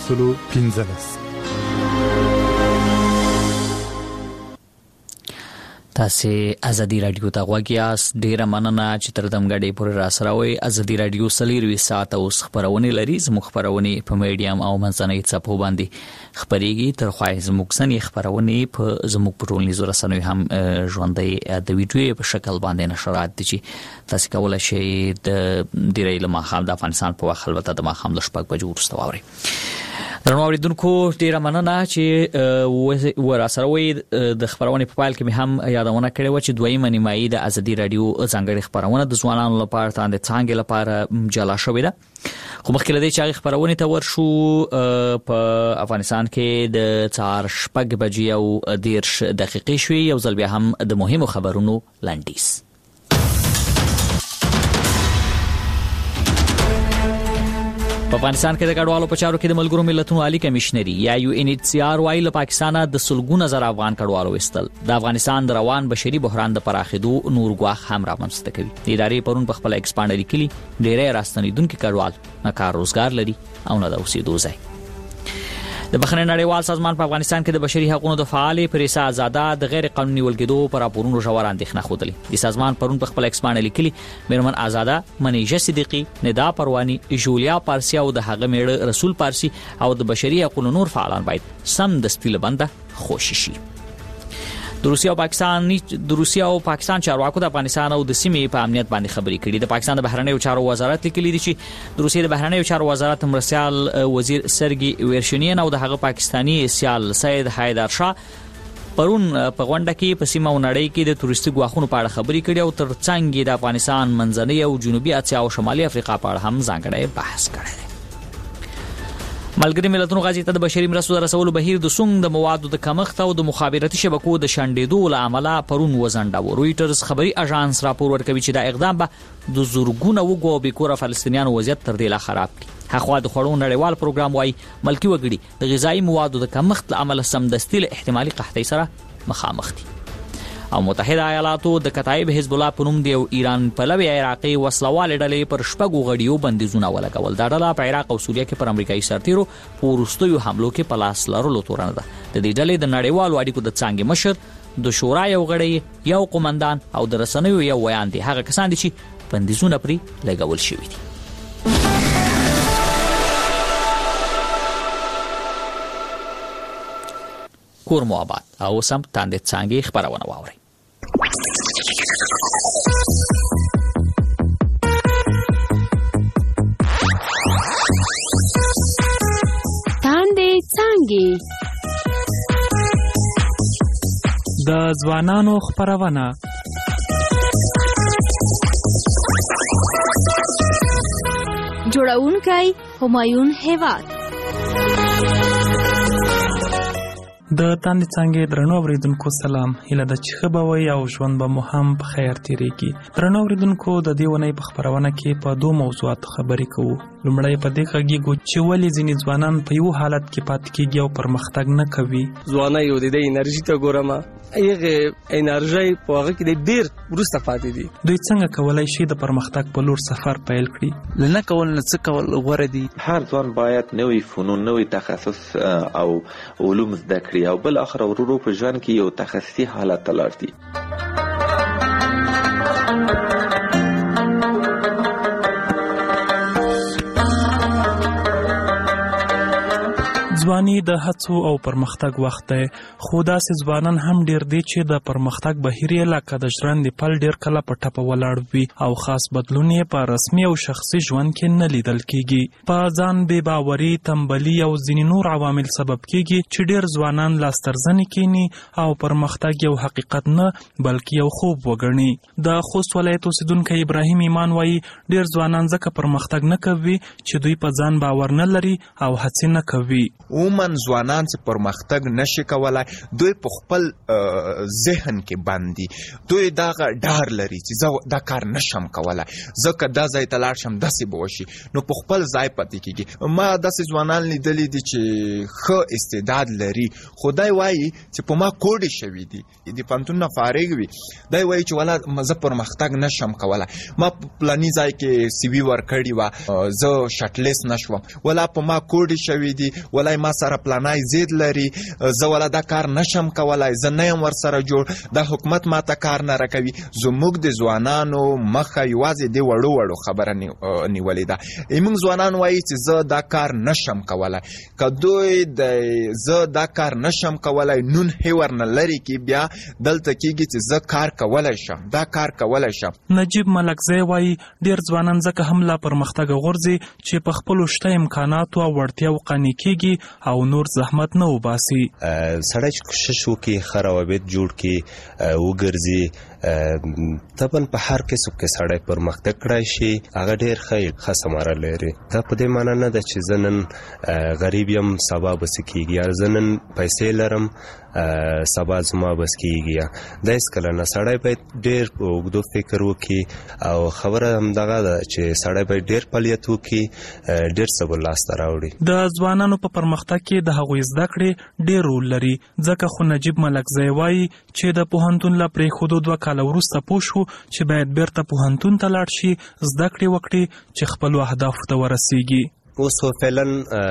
115. تاسو ازادي رادیو ته غوږ یاست. ډیره مننه چې تر دمګړې پورې را سره وئ. ازادي رادیو سلیروي ساعت اوس خبرونه لري. زموږ خبرونه په میډیم او منځنۍ څپو باندې خبريږي. تر خوای زموږ سنې خبرونه په زموږ پټولنیزو رسنیو هم ژوندۍ د ویډیو په شکل باندې نشرات دي چې تاسو کولای شئ د ډیرې لمه خام د افغانستان په وخت البته د ماخام د شپږ بجو وروسته واوري. درنو اوریدونکو ډیره مننه چې ورسره وي. د خبرونه په پایل کې مې هم یادونه کړې و چې دویمه نیمایي د ازادي رادیو ځانګړي خبرونه د ځوانانو لپاره تاند څنګه لپاره جلا شوې ده. خو مخکې لدی چې خبرونه ته ورشو په افغانستان کې د 4:00 بجې او 10 دقیقې شوي. یو ځل بیا هم د مهمو خبرونو لنډیز. په افغانستان کې د کډوالو په چارو کې د ملګرو ملتونو عالی کمشنري یا UNHCR وايي له پاکستانه د سلګونه زر افغان کډوالو وستل د افغانستان د روان بشري بحران د پراخېدو نور غواخ هم رامنځته کوي. ادارې پرون په خپل ایکسپانډري کلی ډېرې راستنیدونکو کډوال نه کار روزګار لري او نه د اوسېدو ځای. د بخښنې نړیوال سازمان په افغانستان کې د بشري حقوقو د فعال پریسا آزاده د غیر قانوني ولګېدو پر راپورونو ژور اندېښنه خوده. د سازمان پرون په خپل ایکسپانډري کلی میرمن آزاده، منیجه صدیقی، ندا پروانی، جولیا پارسی او د هغه میړه رسول پارسی او د بشري حقوقو نور فعالان باید سم د سپیل بنده خوشي شي. د روسیا او پاکستان چارواکو د افغانستان او د سیمې په امنیت باندې خبرې کړي. د پاکستان د بهرنیو چارو وزارت لیکلي دي چې د روسیې د بهرنیو چارو وزارت مرسیال وزیر سرګي ویرشنین او د هغه پاکستانی سیال سید حیدر شاه پرون په غونډه کې په سیمه او نړۍ کې د تورستي غواخونو په اړه خبرې کړي او ترڅنګ د افغانستان منځنۍ او جنوبي اسیا او شمالي افریقا په اړه هم ځانګړی بحث کړی. ملګری ملتونو غازی ته د بشري مرستو د رسولو بهیر د سونګ د موادو د کمښت او د مخابراتي شبکو د شنډېدو له امله پرون وزنډاوه. رويټرز خبري اژانس راپور ورکوي چې دا اقدام به د زورګونه وګو او بیکوره فلسطینیانو وضعیت تر ډیره خراب کړي. هغه د خړو نړیوال پروګرام وايي ملکی وګړي د غذایی موادو د کمښت له امله سمدستي له احتمالي قحطۍ سره مخامخ دي. او متحده ایالاتو د کتایب حزب الله په نوم د ایران پلوي عراقي وسلوال ډلې پر شپږو غړیو بندیزونه ولګول. دا ډله په عراق او سوریه کې پر امریکایي سرتیرو پورستیو حملو کې پلاس لرلو تورنه ده. د دې ډلې د نړیوالو اړیکو د څنګه مشر د شورا یو غړی یو قومندان او د رسنیو یو ویان دي هغه کسان دي چې بندیزونه پرې لګول شوی دي. کور مو آباد او سم تاندې څنګه خبرونه واوري. تاندې څنګه د ځوانانو خبرونه جوړونکي همایون هیواد. د تاندې څنګه درنو اوریدونکو سلام. هیله د چخبوي او ژوند به مو هم په خیر تیریږي. درنو اوریدونکو د دې ونې په خبرونه کې په دوه موضوعات خبرې کوو. لومړی په دې خګيګو چې ولې ځینې ځوانان په یو حالت کې پاتې کېږي او پرمختګ نه کوي. ځواني یو د انرژي ته ګورم ایغه انرژي په هغه کې ډیر ورسته پاتې دي. دوی څنګه کولای شي د پرمختګ په لور سفر پیل کړي؟ لنه کول نه څه کول غوړه دي. هر ځوان باید نوې فنون، نوې تخصص او علوم زده کړي او بل اخر ورو په ژوند کې یو تخصصي حالت تلار دي. ځواني د هڅو او پرمختګ وخت دی، خو داسې ځوانان هم ډیر دي چې د پرمختګ بهیر یې لکه د ژرندې پل ډیر کله په ټپه ولاړ وي او خاص بدلون یې په رسمي او شخصي ژوند کې نه لیدل کیږي. په ځان بې باوري، تنبلي او ځینې نور عوامل سبب کیږي چې ډیر ځوانان لاسترزنې کینی او پرمختګ یو حقیقت نه بلکې یو خوب وګڼي. د خوست ولایت اوسیدونکی ابراهیم ایمان وایي ډیر ځوانان ځکه پرمختګ نه کوي چې دوی په ځان باور نه لري او هڅې نه کوي. عموما ځوانان چې پرمختګ نشي کولای دوی په خپل ذهن کې باندې دوی دا ډار لري چې زه دا کار نشم کولای، ځکه دا ځای ته لاړ شم داسې به وشي، نو په خپل ځای پاتې کېږي. ما داسې ځوانان لیدلي دي چې ښه استعداد لري خو دی وایي چې په ما کوډې شوي دي، د پوهنتون نه فارغ وي، دی وایي چې ولا زه پرمختګ نشم کولای، ما په پلاني ځای کې CV ورکړې وه زه شټلیست نشوم، ولا په ما کوډې شوي دي، ولا ما ما سره پلانای زید لري، زه ولا دا کار نشم کولای، زه نه یم ورسره جوړ، دا حکومت ماته کار نه راکوي. زموږ د ځوانانو مخه یوازې د وړو خبره نیولې ده. موږ ځوانان وایي چې زه دا کار نشم کولای. که دوی زه دا کار نشم کولای نون هیور نه لري کې بیا دلته کېږي چې زه کار کولای شم، دا کار کولای شم. نجیب ملکزی وایي ډېر ځوانان ځکه هم لا پرمختګ غورځي چې په خپلو شته امکاناتو او وړتیاو قانع کېږي او نور زحمت نه وباسي. سړی چې کوشش وکړي، ښه روابط جوړ کړي، وګرځي، طبعا په هر کسب کې سړی پرمختګ کړی شي، هغه ډېر ښه ثمره لري. دا په دې معنی نه ده چې زه نن غریب یم سبا به څه کېږي، یا زه نن پیسې لرم سبا زما بس کېږي. دا هېڅکله نه. سړی باید ډېر په اوږدو فکر وکړي او خبره همدغه ده چې سړی باید ډېر فعالیت وکړي، ډېر څه به لاسته راوړي. د ځوانانو په پرمختګ کې د هغوی زده کړې ډېر رول لري، ځکه خو نجیب ملکزی وایي چې د پوهنتون له پرېښودو 2 کاله وروسته پوه شو چې باید بیرته پوهنتون ته لاړ شي، زده کړې وکړي چې خپلو اهدافو ته ورسیږي. اوس فعلا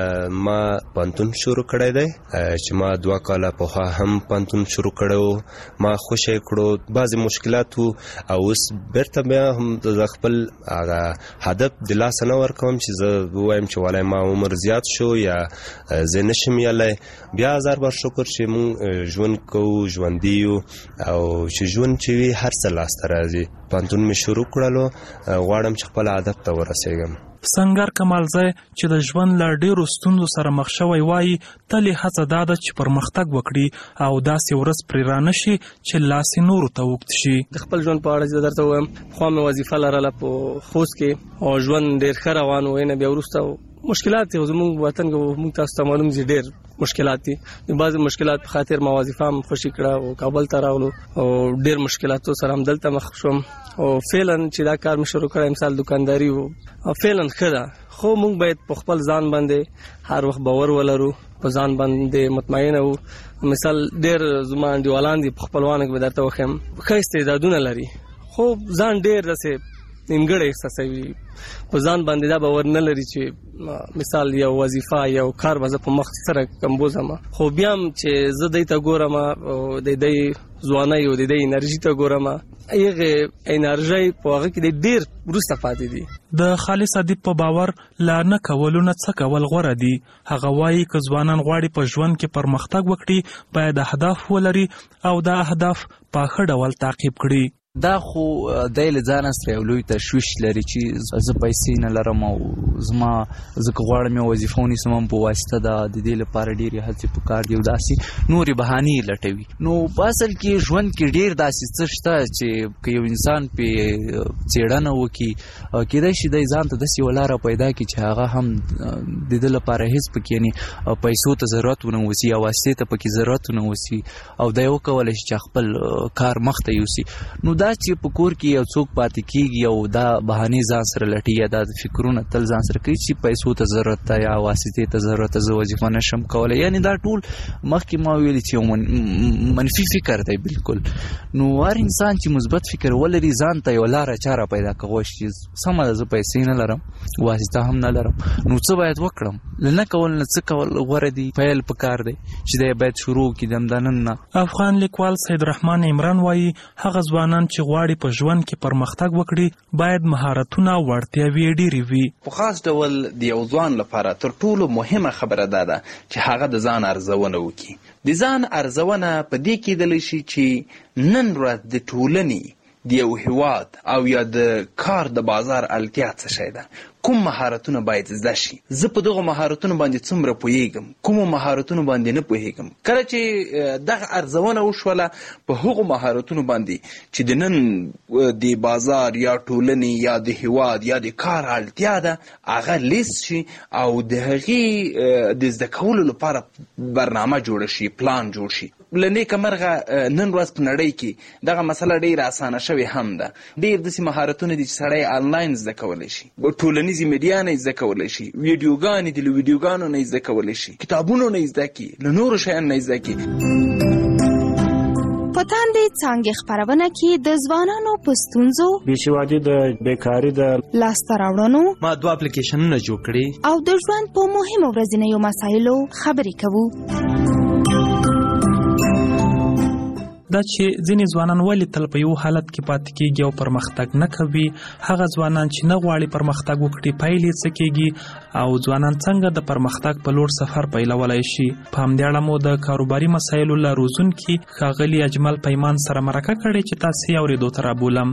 ما پوهنتون شروع کړی دی چې ما 2 کاله پخوا هم پوهنتون شروع کړی، ما خوشی کړو، بعضې مشکلات وو او اوس بیرته بیا هم د خپل هغه هدف د لاسه نه ورکوم چې زه ووایم چې والای ما عمر زیات شو یا زه نشم یلی. بیا هزار بار شکر چې مونږ ژوند کوو، ژوندي یو، او چې ژوند چې وي هر څه لاسته راځي. پوهنتون مې شروع کړلو، غواړم چې خپل هدف ته ورسېږم. سنگر کمالزی چې د ژوند له ډېرو ستونزو سره مخ شوی وایي تل یې هڅه دا ده چې پرمختګ وکړي او داسې ورځ پرې رانشي چې لاس یې نورو ته اوږد شي. د خپل ژوند په اړه چې درته ووایم، پخوا مې وظیفه لرله په خوست کې او ژوند ډېر ښه روان و. نه بیا وروسته مشکلات دي، زموږ وطن کې موږ تاسو ته معلوم دي ډېر مشکلات دي. د بعضې مشکلات په خاطر ما وظیفه هم خوشي کړه او کابل ته راغلو او ډېر مشکلاتو سره هم دلته مخ شوم. او فعلا چې دا کار مې شروع کړی، مثال دکانداري و، فعلا ښه ده، خو موږ باید په خپل ځان باندې هر وخت باور ولرو، په ځان باندې مطمئنه وو. مثال ډېر زما انډیوالان دي په خپلوانو کې به درته وښیم ښه استعدادونه لري، خو ځان ډېر داسې نیمګړی احساسوي، په ځان باندې دا باور نه لري چې مثال یو وظیفه یو کار به زه په مخ سره کمبوزم. خو بیا هم چې زه دی ته ګورم او د دی ځوانۍ او د دی انرژي ته ګورم، هغې انرژۍ په هغه کې ډېر وروسته پاتې دي. د خالص ادیب په باور لا نه کولو نه څه کول غوره دي. هغه وایي که ځوانان غواړي په ژوند کې پرمختګ وکړي، باید اهداف ولري او دا اهداف په ښه ډول تعقیب کړي. دا خو دی له ځانه سره یو لوی تشویش لري چې زه پیسې نه لرم او زما زه که غواړم یو وظیفه ونیسم هم په واسطه د دې لپاره ډېرې هڅې پکار دي او داسې نورې بهانې لټوي. نو په اصل کې ژوند کې ډېر داسې څه شته چې که یو انسان پې څېړنه وکړي، کېدای شي دی ځان ته داسې یوه لاره پیدا کړي چې هغه هم د ده لپاره هېڅ پکې یعنې پیسو ته ضرورت ونه اوسي یا واسطې ته پکې ضرورت ونه اوسي او دی وکولی شي چې خپل کار مخ ته یوسي. نو دا چې په کور کې یو څوک پاتې کېږي او دا بهانې ځان سره لټي یا دا فکرونه تل ځان سره کوي چې پیسو ته ضرورت ده یا واسطې ته ضرورت ده، زه وظیفه نشم کولی، یعنې دا ټول مخکې ما ویلي چې یو منفي فکر دی بالکل. نو هر انسان چې مثبت فکر ولري ځان ته یو لاره چاره پیدا کوي چې سمه ده زه پیسې نه لرم، واسطه هم نه لرم، نو څه باید وکړم؟ له نه کول نه څه کول غوره دي، پیل پکار دی چې دی باید شروع کړي د همدنن نه. افغان لیکوال سید رحمان عمران وایي هغه ځوانان چې غواړي په ژوند کې پرمختګ وکړي باید مهارتونه او وړتیاوې ډېرې وي. په خاص ډول د یو ځوان لپاره تر ټولو مهمه خبره دا ده چې هغه د ځان ارزونه وکړي. د ځان ارزونه په دې کېدلی شي چې نن ورځ د ټولنې د یو هیواد او یا د کار د بازار اړتیا څه شی ده، کوم مهارتونه باید زده شي، زه په دغه مهارتونو باندې څومره پوهیږم، کومو مهارتونو باندې نه پوهیږم. کله چې دغه ارزونه وشوله په هغو مهارتونو باندې چې د نن د بازار یا ټولنې یا د هیواد یا د کار اړتیا ده هغه لیست شي او د هغې د زده کولو لپاره برنامه جوړه شي، پلان جوړ شي. له نیکه مرغه نن ورځ په نړۍ کې دغه مسله ډېره اسانه شوې هم ده. ډېر داسې مهارتونه دي چې سړی آنلاین زده کولی شي، ټولنیزې میډیا نه یې زده کولی شي، ویډیوګانې دي له ویډیوګانو نه یې زده کولی شي، کتابونو نه یې زده کړي، له نورو شیانو نه یې زده کړي. په تاندې څانګې خپرونه کې د ځوانانو په ستونزو، بېسوادي د بیکاري د لاسته راوړنو، ما 2 اپلیکیشنونه جوړ کړي او د ژوند په مهمو ورځنیو مسایلو خبرې کوو. دا چې ځینې ځوانان ولې تل په یو حالت کې پاتې کېږي او پرمختګ نه کوي، هغه ځوانان چې نه غواړي پرمختګ وکړي پایلې څه کېږي، او ځوانان څنګه د پرمختګ په لور سفر پیلولی شي. په همدې اړه مو د کاروباري مسایلو له روزونکي ښاغلي اجمل پیمان سره مرکه کړې چې تاسې یې اورېدو ته رابولم.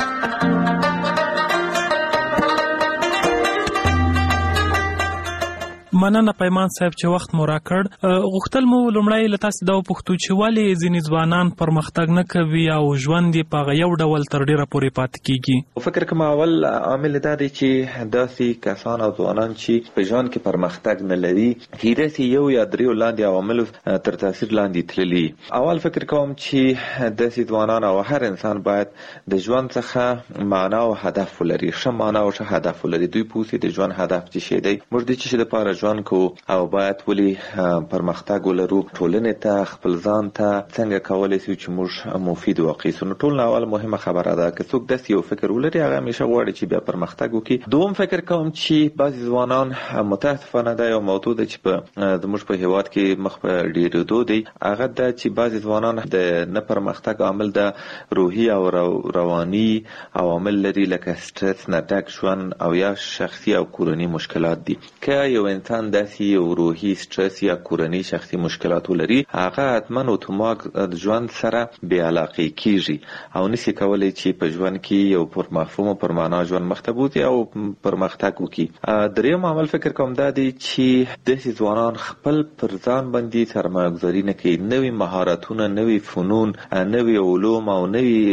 مننه پیمان صاحب چې وخت مو راکړ. غوښتل مو لومړی له تاسې دا وپوښتو چې ولې ځینې ځوانان پرمختګ نه کوي او ژوند یې په هغه یو ډول تر ډېره پورې پاتې کېږي. فکر کوم اول عامل دا دی چې داسې کسان او ځوانان چې په ژوند کې پرمختګ نه لري کیدای شي یو یا دریو لاندې عواملو تر تاثیر لاندې تللي. اول فکر کوم چې داسې ځوانان او هر انسان باید د ژوند څخه معنا او هدف ولري، ښه معنا او ښه هدف ولري. دوی پوهیږي د ژوند هدف څه شی دی، موږ د څه لپاره ژوند کوو او باید ولې پرمختګ ولرو، ټولنې ته خپل ځان ته څنګه کولی شو چې موږ مفید واقع نو ټول اول مهمه خبره ده. که څوک داسې یو فکر ولري هغه همیشه غواړي چې بیا پرمختګ وکړي. دوم فکر کوم چې بعضې ځوانان متاسفانه دا یو موضوع ده چې په زموږ په هیواد کې مخ په ډېرېدو دی، هغه ده چې بعضې ځوانان د نه پرمختګ عامل د روحي او رواني عوامل لري، لکه سټرس نه ډک ژوند او یا شخصي او کورني مشکلات دي. که یو انسان داسې یو روحي سټرس یا کورني شخصي مشکلات ولري هغه حتما اتومات ژوند سره بې علاقې کېږي او نشي کولی چې په ژوند کې یو پر مفهوم او پر معنا ژوند مخته بوځي او پرمختګ وکړي. دریم عامل فکر کوم دا دی چې داسې ځوانان خپل پر ځان باندې سرمایه ګذاري نه کوي، نوي مهارتونه، نوي فنون، نوي علوم او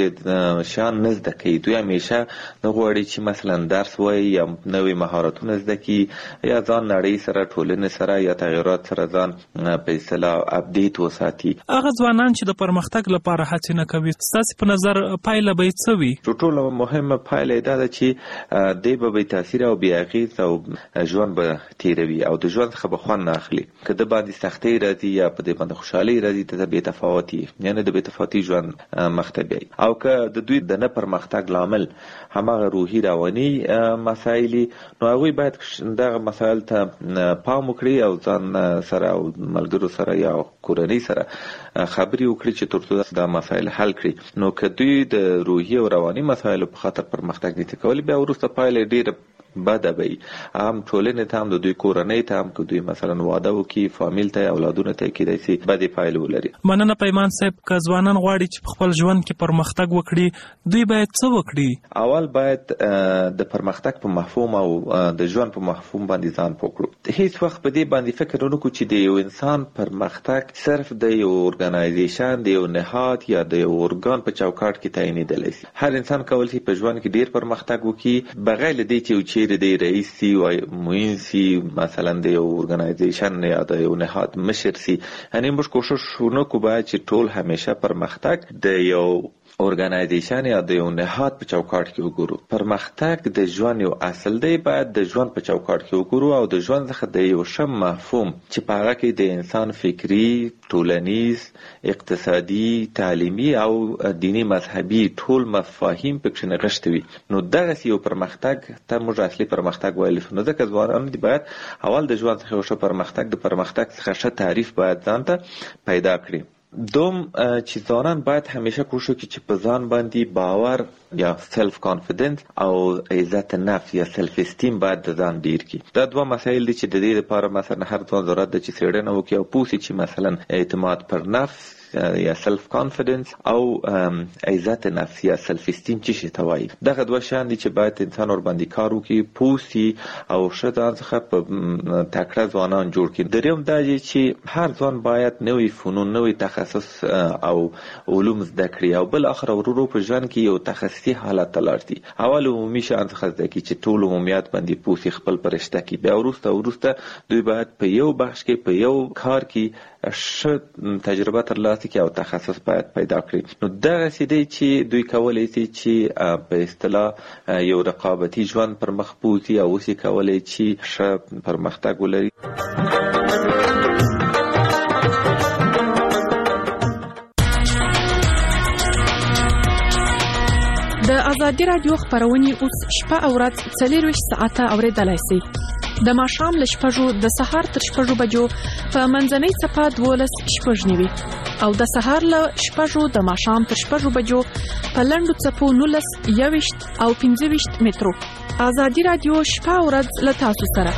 نوي شیان نه زده کوي. دوی همیشه نه غواړي چې مثلا درس وایي یا نوي مهارتونه زده کړي یا ځان نړۍ سره ټولنې سره یا تغیرات سره ځان په اصطلاح اپډیټ وساتي. هغه ځوانان چې د پرمختګ لپاره هڅې نه کوي، ستاسې په نظر پایله به یې څه وي؟ ټولو مهمه پایله یې دا ده چې دی به بې تاثیره او بې اغېزه او ژوند به تېروي او د ژوند څخه به خوند نه اخلي. که د باندې سختۍ راځي یا په دې باندې خوشحالۍ راځي ته بې تفاوتي، یعنې د بې تفاوتي ژوند مخته بیایي. او که د دوی د نه پرمختګ لامل هماغه روحي رواني مسایل نو هغوی باید دغه مسایل ته پام وکړي او ځان سره او ملګرو سره یا کورنۍ سره خبرې وکړي چې ترڅو دا مسایل حل کړي. نو که دوی د روحي او رواني مسایلو په خاطر پرمختګ نشي کولی بیا وروسته پایله ډېره بده به وي، هم ټولنې ته هم د دوی کورنۍ ته هم که دوی مثلا واده وکړي فامیل ته اولادونو ته کیدای شي بدې پایلې ولري. مننه پیمان صاحب. که ځوانان غواړي چې په خپل ژوند کې پرمختګ وکړي دوی باید څه وکړي؟ اول باید د پرمختګ په مفهوم او د ژوند په مفهوم باندې ځان پوه کړو. هیڅ وخت په دې باندې فکر ونه کړو چې د یو انسان پرمختګ صرف د یو ارګنایزیشن، د یو نهاد یا د یو ارګان په چوکاټ کې تعینېدلی شي. هر انسان کولی شي په ژوند کې ډېر پرمختګ وکړي بغیر له دې چې چیرې د رئیس سی او معین سی مثلا د یو ارګنایزیشن یا د یو نهاد مشر سی. یعنې موږ کوشش ونکړو باید چې ټول همیشه پرمختګ د یو ارګنایزیشن یا د یو نهاد په چوکاټ کې وګورو. پرمختګ د ژوند یو اصل دی، باید د ژوند په چوکاټ کې وګورو او د ژوند څخه د یو ښه مفهوم چې په هغه کې د انسان فکري، ټولنیز، اقتصادي، تعلیمي او دینی مذهبي ټول مفاهیم پکې نغښتي وي. نو دغسې یو پرمختګ ته موږ اصلي پرمختګ ویلی شو. نو ځکه ځوانان دي باید اول د ژوند څخه یو ښه پرمختګ، د پرمختګ څخه ښه تعریف باید ځان ته پیدا کړي. دوم چې ځوانان باید همیشه کوشش وکړي چې په ځان باندې باور یا سلف کانفیډنس او عزت نفس یا سلف استیم باید د ځان ډیر کړي. دا دوه مسایل دي چې د دې لپاره مثلا هر ځوان ضرورت ده چې څېړنه وکړي او پوه شي چې مثلا اعتماد پر نفس یا سلف کانفیډنس او عزت نفس یا سلف استیم څه شي ته وایي. دغه دوه شیان دي چې باید انسان ور باندې کار وکړي، پوه شي او ښه ځان څخه په تکړه ځوانان جوړ کړي. دریم دا دی چې هر ځوان باید نوي فنون، نوي تخصص او علوم زده کړي او بل اخر ورو په ژوند کې یو تخصصي حالت ته لاړ شي. اول عمومي شیان څخه زده کړي چې ټول عمومیات باندې پوه شي، خپل پرشته کړي. بیا وروسته دوی باید په یو بخش کې، په یو کار کې ښه تجربه ترلاسه کړي او تخصص باید پیدا کړي. نو دغسې دی چې دوی کولی شي چې په اصطلاح یو رقابتي ژوند پر مخ بوځي او اوس یې کولی چې ښه پرمختګ ولري. ازادي رادیو خبرونه اوس شپه او ورځ 24 ساعته اوریدلای شئ. د ماښام له 6 د سهار تر 6 بجو په منځنۍ صفه 12 شپږ نیوي او د سهار له 6 د ماښام تر 6 بجو په لنډو صفو 19 21 او 25 مترو. ازادي رادیو شپه او ورځ له تاسو سره.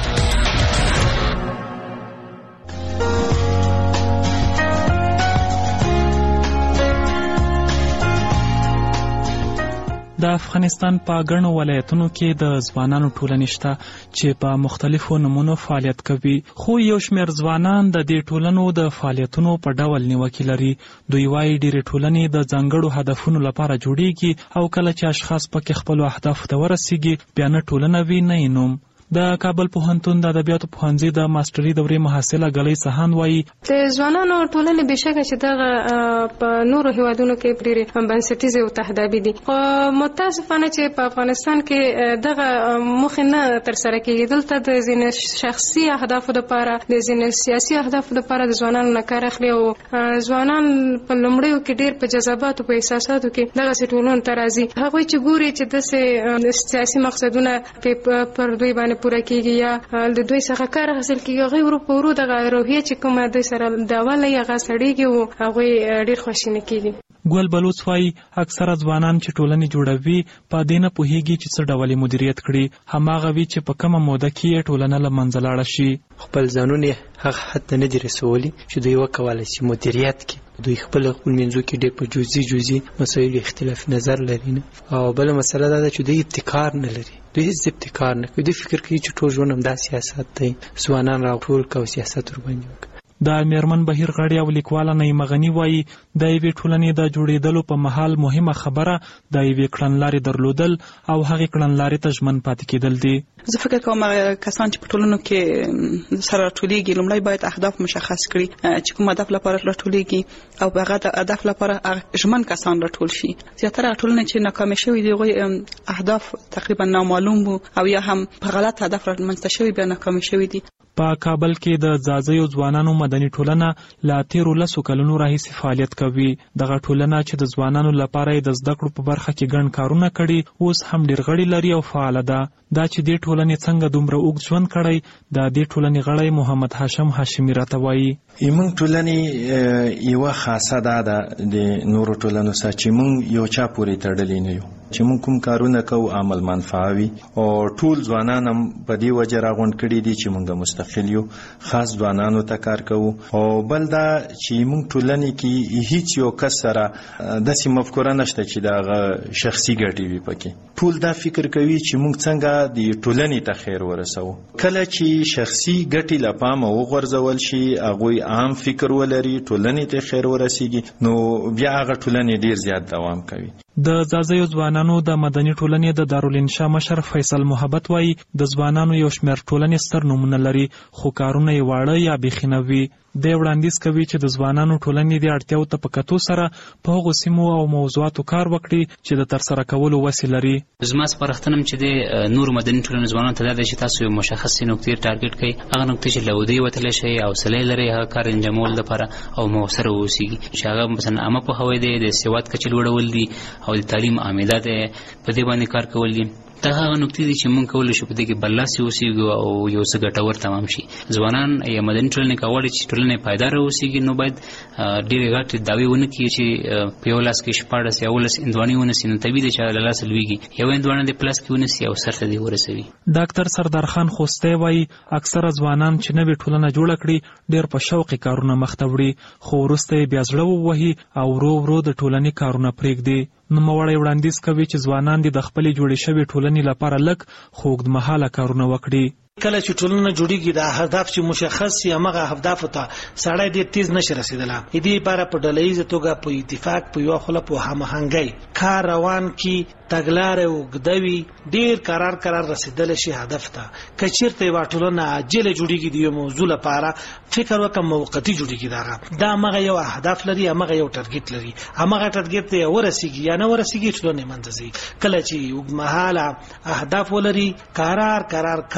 د افغانستان په ګڼو ولایتونو کې د ځوانانو ټولنې شته چې په مختلفو نمونو فعالیت کوي، خو یو شمېر ځوانان د دې ټولنو د فعالیتونو په ډول نیوکې لري. دوی وایي ډېرې ټولنې د ځانګړو هدفونو لپاره جوړیږي او کله چې اشخاص پکې خپلو اهدافو ته ورسیږي بیا نه ټولنه وي نه یې نوم. د کابل پوهنتون د ادبیاتو پوهنځي د ماستري دورې محصله ګلۍ سهان وایي د ځوانانو ټولنې بشکه چې دغه په نورو هیوادونو کې ډېرې بنسټیزې او تهدابي دي، خو متاسفانه چې په افغانستان کې دغه موخې نه ترسره کېږي. دلته د ځینې شخصي اهدافو لپاره د ځینې سیاسي اهدافو لپاره د ځوانانو نه کار اخلي او ځوانان په لومړیو کې ډېر په جذباتو په احساساتو کې دغسې ټولنو ته راځي. هغوی چې ګوري چې داسې سیاسي مقصدونه پر دوی باندې پوره کیږي یا د دوی څخه کار حاصل کیږي، هغوی ورو په ورو دغه روحیه چې کومه دوی سره د اوله یې هغه سړېږي او هغوی ډېر خواشینه کیږي. ګل بلوڅ وایي اکثره ځوانان چې ټولنې جوړوي په دې نه پوهېږي چې څه ډول یې مدیریت کړي، هماغه وي چې په کومه موده کې یې ټولنه له منځه لاړه شي. خپل ځانونه هغه حد ته نه دي رسولي چې دوی وکولی شي مدیریت کړي. دوی خپل منځو کې ډېر په جزئي مسایلو اختلاف نظر لري نه، او بله مسله دا ده چې دوی ابتکار نه لري. دوی هیڅ ابتکار نه کوي. دوی فکر کوي چې ټول ژوند همدا سیاست دی، ځوانان راټول کړه او سیاست ورباندې وکړه. د میرمن بهیر غړی او لیکواله نعیمه غني وایي د یوې ټولنې د جوړېدلو په مهال مهمه خبره د یوې کړنلارې درلودل او هغې کړنلارې ته ژمن پاتې کېدل دي. زه فکر کوم کسان چې په ټولنو کې سره راټولېږي لومړی باید اهداف مشخص کړي چې کوم هدف لپاره راټولېږي او په هغه د هدف لپاره ژمن کسان راټول شي. زیاتره ټولنې چې ناکامې شوي دي هغوی اهداف تقریبا نامعلوم وو او یا هم په غلط هدف رامنځته شوي بیا ناکامې شوي دي. په کابل کې د ځاځیو ځوانانو مدني ټولنه لا تیرو 10 کلونو راهیسې فعالیت کوي. دغه ټولنه چې د ځوانانو لپاره د زده کړو په برخه کې ګڼ کارونه کړي اوس هم ډېر غړي لري او فعاله ده. دا چې دې ټولنې څنګه دومره اوږد ژوند کړی د دې ټولنې غړی محمد هاشم هاشمي راته وایي موږ ټولنې یوه خاصه ده د نورو ټولنو سره چې موږ یو چا پورې تړلي نه یو، چې موږ کوم کارونه کوو عمل منفعه وي او ټول ځوانان هم په دې وجه راغونډ کړي دي چې موږ مستقل یو، خاص ځوانانو ته کار کوو. او بل دا چې موږ ټولنې کې هیڅ یو کس سره داسې مفکوره نشته چې دغه شخصي ګټې وي پکې. ټول دا فکر کوي چې موږ څنګه د ټولنې ته خیر ورسوو. کله چې شخصي ګټې له پامه وغورځول شي، هغوی عام فکر ولري، ټولنې ته خیر ورسیږي، نو بیا هغه ټولنې ډیر زیات دوام کوي. د ځاځیو ځوانانو د مدني ټولنې د دارالانشا مشر فیصل محبت وایي د ځوانانو یو شمېر ټولنې ستر نومونه لري خو کارونه یې واړه یا بیخي نه وي. دی وړاندیز کوي چې د ځوانانو ټولنې د اړتیاو ته په کتو سره په هغو سیمو او موضوعاتو کار وکړي چې د ترسره کولو وسې لري. زما سپارښتنه چې د نور مدني ټولنې ځوانانو ته دا ده چې تاسو یو مشخصې نقطې ټارګټ کړئ، هغه نقطې چې له ودې وتلی شئ، حوصله لرئ هغه کار انجامولو لپاره او مؤثره واوسیږي، چې هغه مثلا عامه پوهاوی دی، د سواد کچې لوړول دي او د تعلیم عامله دی، په دې باندې کار کول دي. دا هغه نقطې دي چې موږ کولی شو په دې کې برلاسي اوسېږو او یو څه ګټور تمام شي. ځوانان یا مدني ټولنې که غواړي چې ټولنه یې پایداره اوسېږي نو باید ډېرې غټې دعوې ونه کړي چې په یو لاس کې 14 یا 15 هندواڼې ونیسي، نو طبیعي دی چې له لاسه لوېږي. یو هندواڼه دې په لاس کې ونیسي او سر ته دې ورسوي. ډاکټر سردار خان خوستی وایي اکثره ځوانان چې نوې ټولنه جوړه کړي ډېر په شوقي کارونه مخته وړي، خو وروسته یې بیا زړه ووهي او ورو ورو د ټولنې کارونه پرېږدي. نوموړی وړاندیز کوي چې ځوانان دې د خپلې جوړې شوې ټولنې لپاره لږ خو اوږدمهاله کارونه وکړي. کله چې ټولنه جوړیږي د هدف چې مشخص شي هغه اهداف ته سړی ډېر تیز نشي رسیدلی. دې لپاره په ډلهییزه توګه په اتفاق په یوه خوله په هماهنګۍ کار روان کړي، تګلارې اوږده وي، ډېر قرار رسیدلی شي هدف ته. که چېرته یوه ټولنه عاجله جوړیږي د یو موضوع لپاره فکر وکړه موقتي جوړیږي، دا همغه یو اهداف لري، همغه یو ټارګټ لري، همغه ټارګټ ته ورسیږي یا نه ورسیږي ټولنې منځ ځي. کله چې اوږدمهاله اهداف ولري، قرار کار روان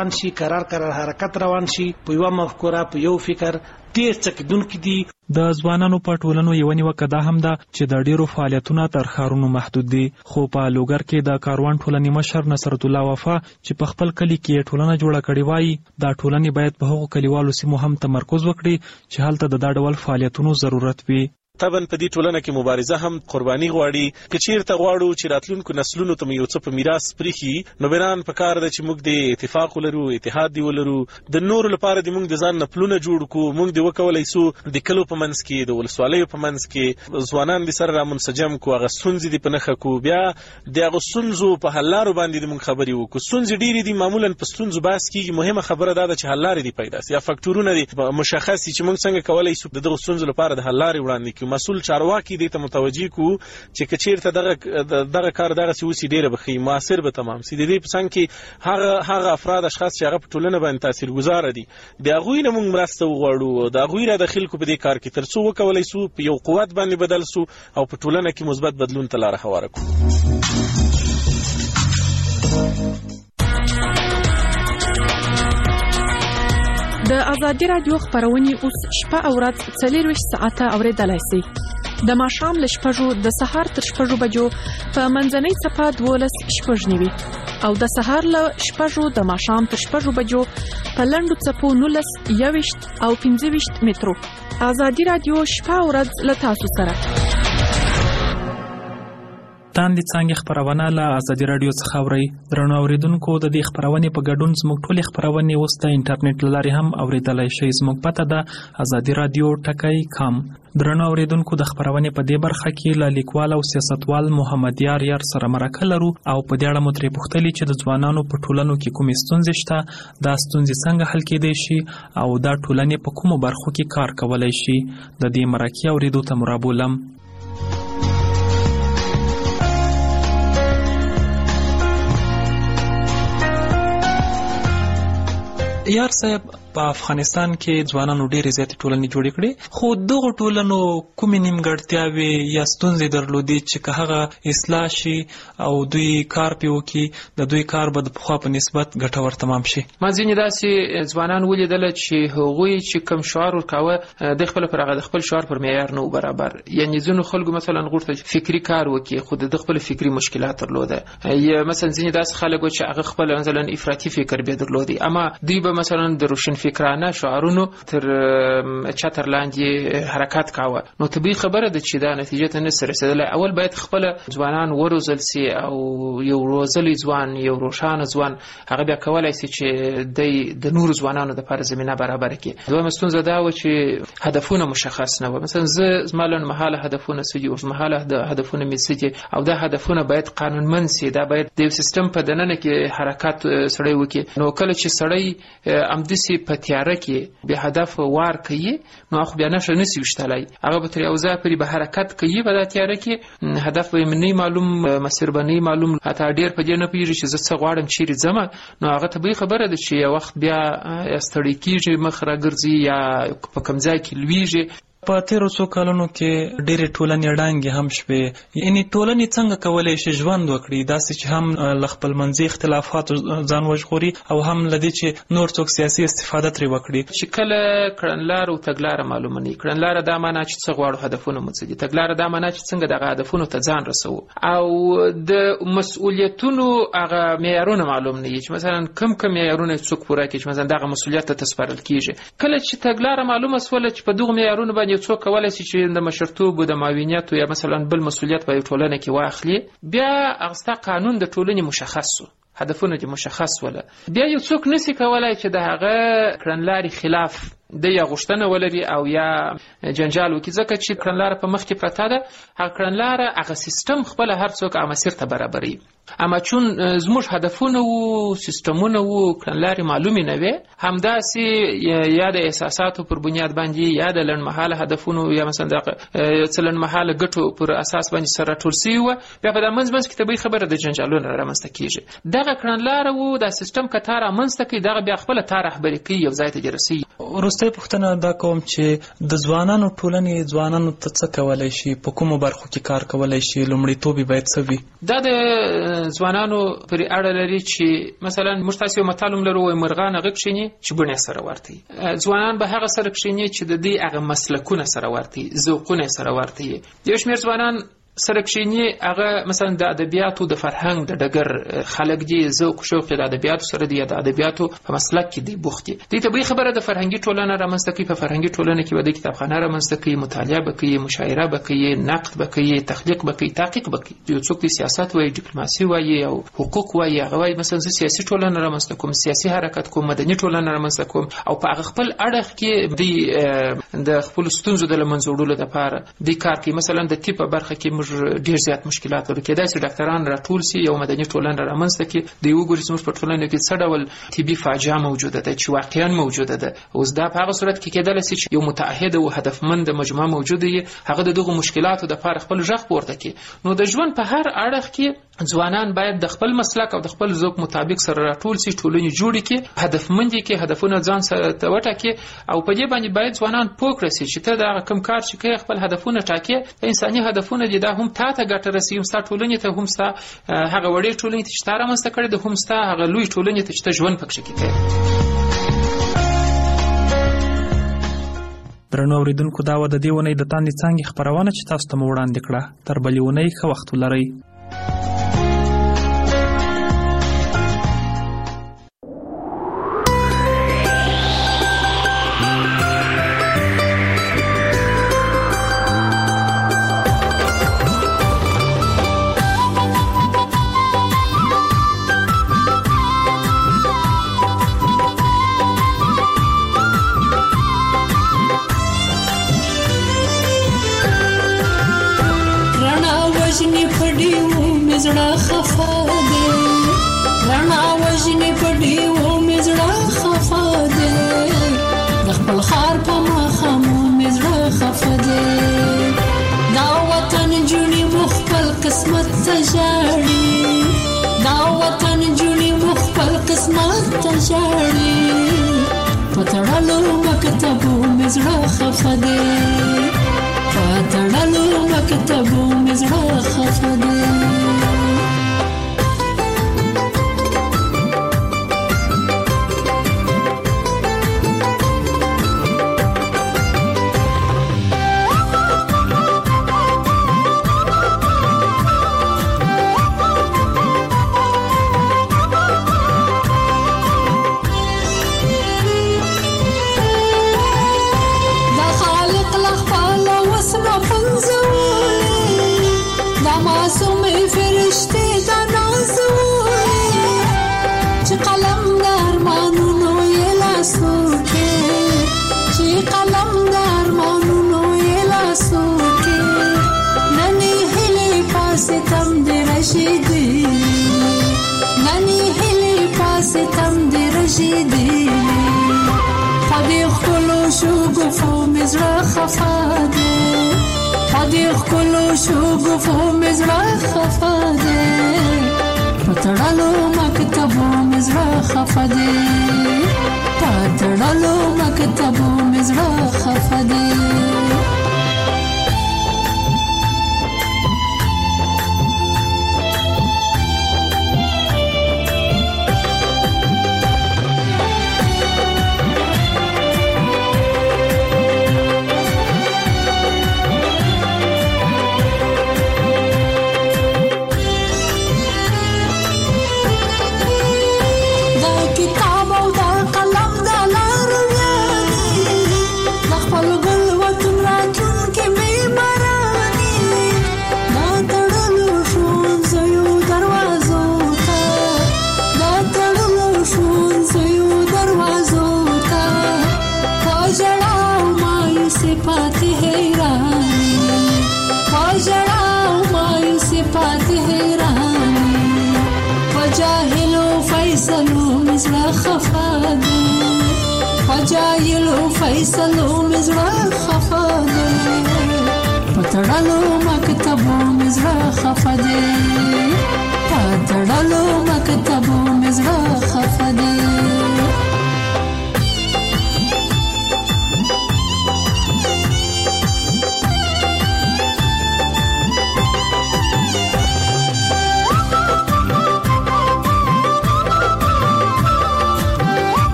روان شي، قرار حرکت روان شي، په یو مفکوره په یو فکر تیز څکیدونکي دي. د ځوانانو په ټولنو یو نیوکه دا هم ده چې د ډیرو فعالیتونو تر ښارونو محدود دي. خو په لوګر کې د کاروان ټولنې مشر نصرت الله وفا چې په خپل کلی کې ټولنه جوړه کړې وایي، دا ټولنې باید په هغو کلیوالو سیمو هم تمرکز وکړي چې هلته د دا ډول فعالیتونو ضرورت وي. طبعا په دې ټولنه کې مبارزه هم قرباني غواړي. که چیرته غواړو چې راتلونکو نسلونو ته یو څه په میراث پرېښي، نو بنان پکار ده چې موږ د اتفاق ولرو، اتحاد دی ولرو. د نورو لپاره د موږ د ځان نه پلونه جوړ کړو. موږ د وکولای سو د کلو په منځ کې، د ولسوالیو په منځ کې ځوانان د سره را منسجم کو، هغه ستونزې دي په نښه کو، بیا د هغه ستونزو په حل لارو باندې د موږ خبرې وکړو. ستونزې ډېرې دي، معمولا په ستونزو بحث کېږي. مهمه خبره دا ده چې حل لارې دي پیدا سي، یا فکټورونه دي مشخص چې موږ څنګه کولای سو د دغو ستونزو لپاره د حل لارې وړاندې کړو. مسؤل چارواکي دې ته متوجي کو چې کچیرته دغه کار دغه سوسي ډیره بخي موثر به تمام سي. د دې په څنګه کې هغه افراد اشخاص چې هغه په ټولنه باندې تاثیرګذار دي، د هغوی نه موږ مرسته وغواړو، د هغوی را داخل کو په دې کار کې، ترڅو وکولای سو په یو قوت باندې بدل سو او په ټولنه کې مثبت بدلون ته لار هواره کړو. د ازادي رادیو خبرونه اوس شپه او ورځ 24 ساعته اوریدلای شئ. د ماښام له 6 د سهار تر 6 بجو په منځنۍ صفه 12:09 او د سهار له 6 د ماښام تر 6 بجو په لنډو صفو 19 او 15 مترو. ازادي رادیو شپه او ورځ له تاسو سره. تاندې څنګه خبرونه له ازادي رادیو څخه اوري. درنو اوریدونکو، د دې خبرونه په ګډون زموږ ټولې خبرونه اوس د انټرنیټ لارې هم اوریدلای شئ. زموږ پته ده ازادي رادیو ټکی.com. درنو اوریدونکو، د خبرونه په دې برخه کې له لیکوال او سیاستوال محمد یار سره مرکه لرو او په دې اړه مو ترې پوښتلي چې د ځوانانو په ټولنو کې کومې ستونزې شته، دا ستونزې څنګه حل کېدای شي او دا ټولنې په کومو برخو کې کار کولای شي. د دې مرکې اوریدو ته مرابولم. یار صاحب، په افغانستان کې ځوانانو ډېرې زیاتې ټولنې جوړې کړې، خو دغو ټولنو کومې نیمګړتیاوې یا ستونزې درلودې چې که هغه اصلاح شي او دوی کار پې وکړي، د دوی کار به د پخوا په نسبت ګټور تمام شي. ما ځینې داسې ځوانان ولیدل چې هغوی چې کوم شعار ورکاوه د خپل پر هغه د خپل شعار پر معیار نه برابر. یعنې ځینو خلکو مثلا غوښتل فکري کار وکړي خو د خپل فکري مشکلات درلوده، یا مثلا ځینې داسې خلک چې هغه خپل مثلا افراطي فکر به درلودي، اما دوی به مثلا د روشن فکرانه شعارونو تر چتر لاندې حرکت کاوه. نو طبیعي خبره ده چې دا نتیجه ته نسي رسیدلی. اول باید خپل ځوانان وروزل سي او یو روزلی ځوان، یو روښانه ځوان، هغه بیا کولای سي چې د نورو ځوانانو لپاره زمینه برابر کړي. دویمه ستونزه دا و چې هدفونه مشخص نه وو. مثلا زما لنډمهاله هدفونه څه دي، اوږدمهاله هدفونه مې څه دي، او دا هدفونه باید قانونمند سي. دا باید د یو سیستم په دننه کې حرکت سړی وکړي. نو کله چې سړی امدسي په تیاره کې به هدف وار کوي، نو خو بیا نشه نسی وشتلای، هغه به تر یو ځای پورې به حرکت کوي، په تیاره کې هدف به منی معلوم، مسیر به نه معلوم، حتی ډیر په دې نه پیږي چې زه څه غواړم چیرې ځم. نو هغه طبیعي خبره ده چې یو وخت بیا ستړی کیږي، مخ راګرځي یا په کوم ځای کې لویږي. په تیرو څو کلونو کې ډېرې ټولنې ړنګې هم شوې. یعنې ټولنې څنګه کولی شي ژوند وکړي، داسې چې هم له خپل منځي اختلافاتو ځان وژغوري او هم له دې چې نور څوک سیاسي استفاده ترې وکړي. چې کله کړنلاره او تګلاره معلومه نه وي، کړنلاره دا معنا چې څه غواړو، هدفونه مو څه دي، تګلاره دا معنا چې څنګه دغه هدفونو ته ځان رسوو، او د مسؤلیتونو هغه معیارونه معلوم نه وي چې مثلا کم معیارونه څوک پوره کړي، چې مثلا دغه مسؤلیت ته تسپارل کېږي. کله چې تګلاره معلومه سوله چې په دغو معیارونو باندې یو څوک کولای شي چې د مشرتوب او د معاونیت یا مثلا بل مسؤلیت په ټولنه کې واخلي، بیا هغه قانون د ټولنې مشخص شو، هدفونه دې مشخص وله، بیا یو څوک نسی کولای چې د هغه کړنلارې خلاف د یا غوښتنه ولري او یا جنجال وکړي، ځکه چې کړنلاره په مخ کې پرته ده. هغه کړنلاره هغه سیستم خپل هر څوک هغه مسیر ته برابري، اما چون زموږ هدفونه وو، سیستمونه وو، کړنلارې معلومې نه وي، همداسې یا د احساساتو پر بنیاد باندې یا د لنډمهاله هدفونو یا مثلا د څه لنډمهاله ګټو پر اساس باندې سره راټول سوي وه، بیا په دا منځ کې طبیعي خبره د جنجالونه رامنځته کېږي. دغه کړنلاره وو، دا سیستم که تا رامنځته کوي، دغه بیا خپله تا رهبري کوي، یو ځای ته دې رسوي. وروستۍ پوښتنه دا کوم چې د ځوانانو ټولنې ځوانانو ته څه کولی شي، په کومو برخو کې کار کولی شي، لومړیتوب یې باید څه وي؟ دا د ځوانانو پرې اړه لري چې مثلا موږ تاسو یو متالم لرو وای مرغان هغه کښینی چې بڼه سره ورته ځوانان به هغه سره کښینی چې د دې هغه مسلکونه سره ورته ذوقونه سره ورته یو شمېر ځوانان سره کښینی هغه مثلا د ادبیاتو د فرهنګ د ډګر خلک دي ذوق شوق د ادبیاتو سره دی د ادبیاتو په مسلک کې دی بوخت دي د طبيعي خبره د فرهنګي ټولنه رامنځته کوي په فرهنګي ټولنه کې ودی کتابخانه رامنځته کوي مطالعه وکړي مشاعره وکړي نقد وکړي تخلیق وکړي تحقیق وکړي یو څوک د سیاست وایي ډیپلوماسي وایي او حقوق وایي هغه وایي مثلا سیاسي ټولنه رامنځته کوم سیاسي حرکت کوم مدني ټولنه رامنځته کوم او په هغه خپل اړخ کې د خپل ستونزو د لمنځوړلو لپاره د کار کوي مثلا د طب برخه کې موږ ډیر زیات مشکلات لري کېدای شي ډاکټران راټول سي یو مدني ټولنه رامنځته کړي د یو ګوري سمور په ټولنه کې څه ډول طبي فاجعه موجوده ده چې واقعا موجوده ده اوس دا په هغه صورت کې کېدای شي یو متعهد او هدفمند مجموعه موجوده وي هغه دغه مشکلاتو د لپاره خپل ځخ پورته کړي نو د ژوند په هر اړخ کې ځوانان باید د خپل مسلک او د خپل ذوق مطابق سره راټول سي ټولنې جوړ کړي هدفمند کې هدفونه ځان سره وټاکي او په دې باندې باید ځوانان پوه کړي چې ته دا کم کار چې کوي خپل هدفونه ټاکي انساني هدفونه دي دا هم ته ګټه رسي هم ستاسو ټولنې ته هم ستاسو هغه وړې ټولنې ته چې تاسو رامنځته کړې ده هم ستاسو هغه لوی ټولنې ته چې ته ژوند پکې کوي درنو اوریدونکو دا و د دې ونې د تاندې څنګه خبرونه چې تاسو ته وړاندې کړه تر بلې ونې ښه وخت ولرئ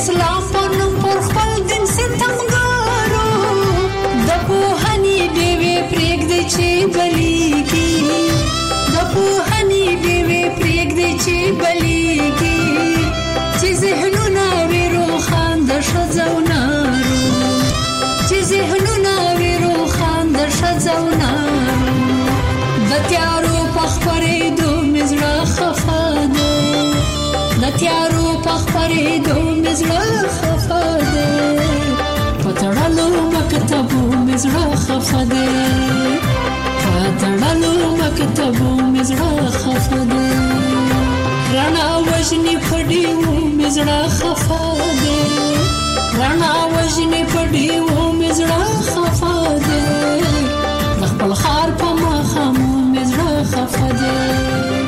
اسلام په نوم پر خپل دین ستمګارو د پوهنې ډېوې پرېږدي چې بلیږي د پوهنې ډېوې پرېږدي چې بلیږي چې ذهنونه وي روښان د ښځو نارو چې ذهنونه وي روښان د ښځو نارو د تیارو په خپرېدو مې زړه خفه دی د تیارو په خپرېدو مې زړه خفه دی په تړلو مکتبو مې زړه خفه دی په تړلو مکتبو مې زړه خفه دی رڼا وژنې په ډېوو مې زړه خفه دی رڼا وژنې په ډېوو مې زړه خفه دی د خپل ښار په ماښامو مې زړه خفه دی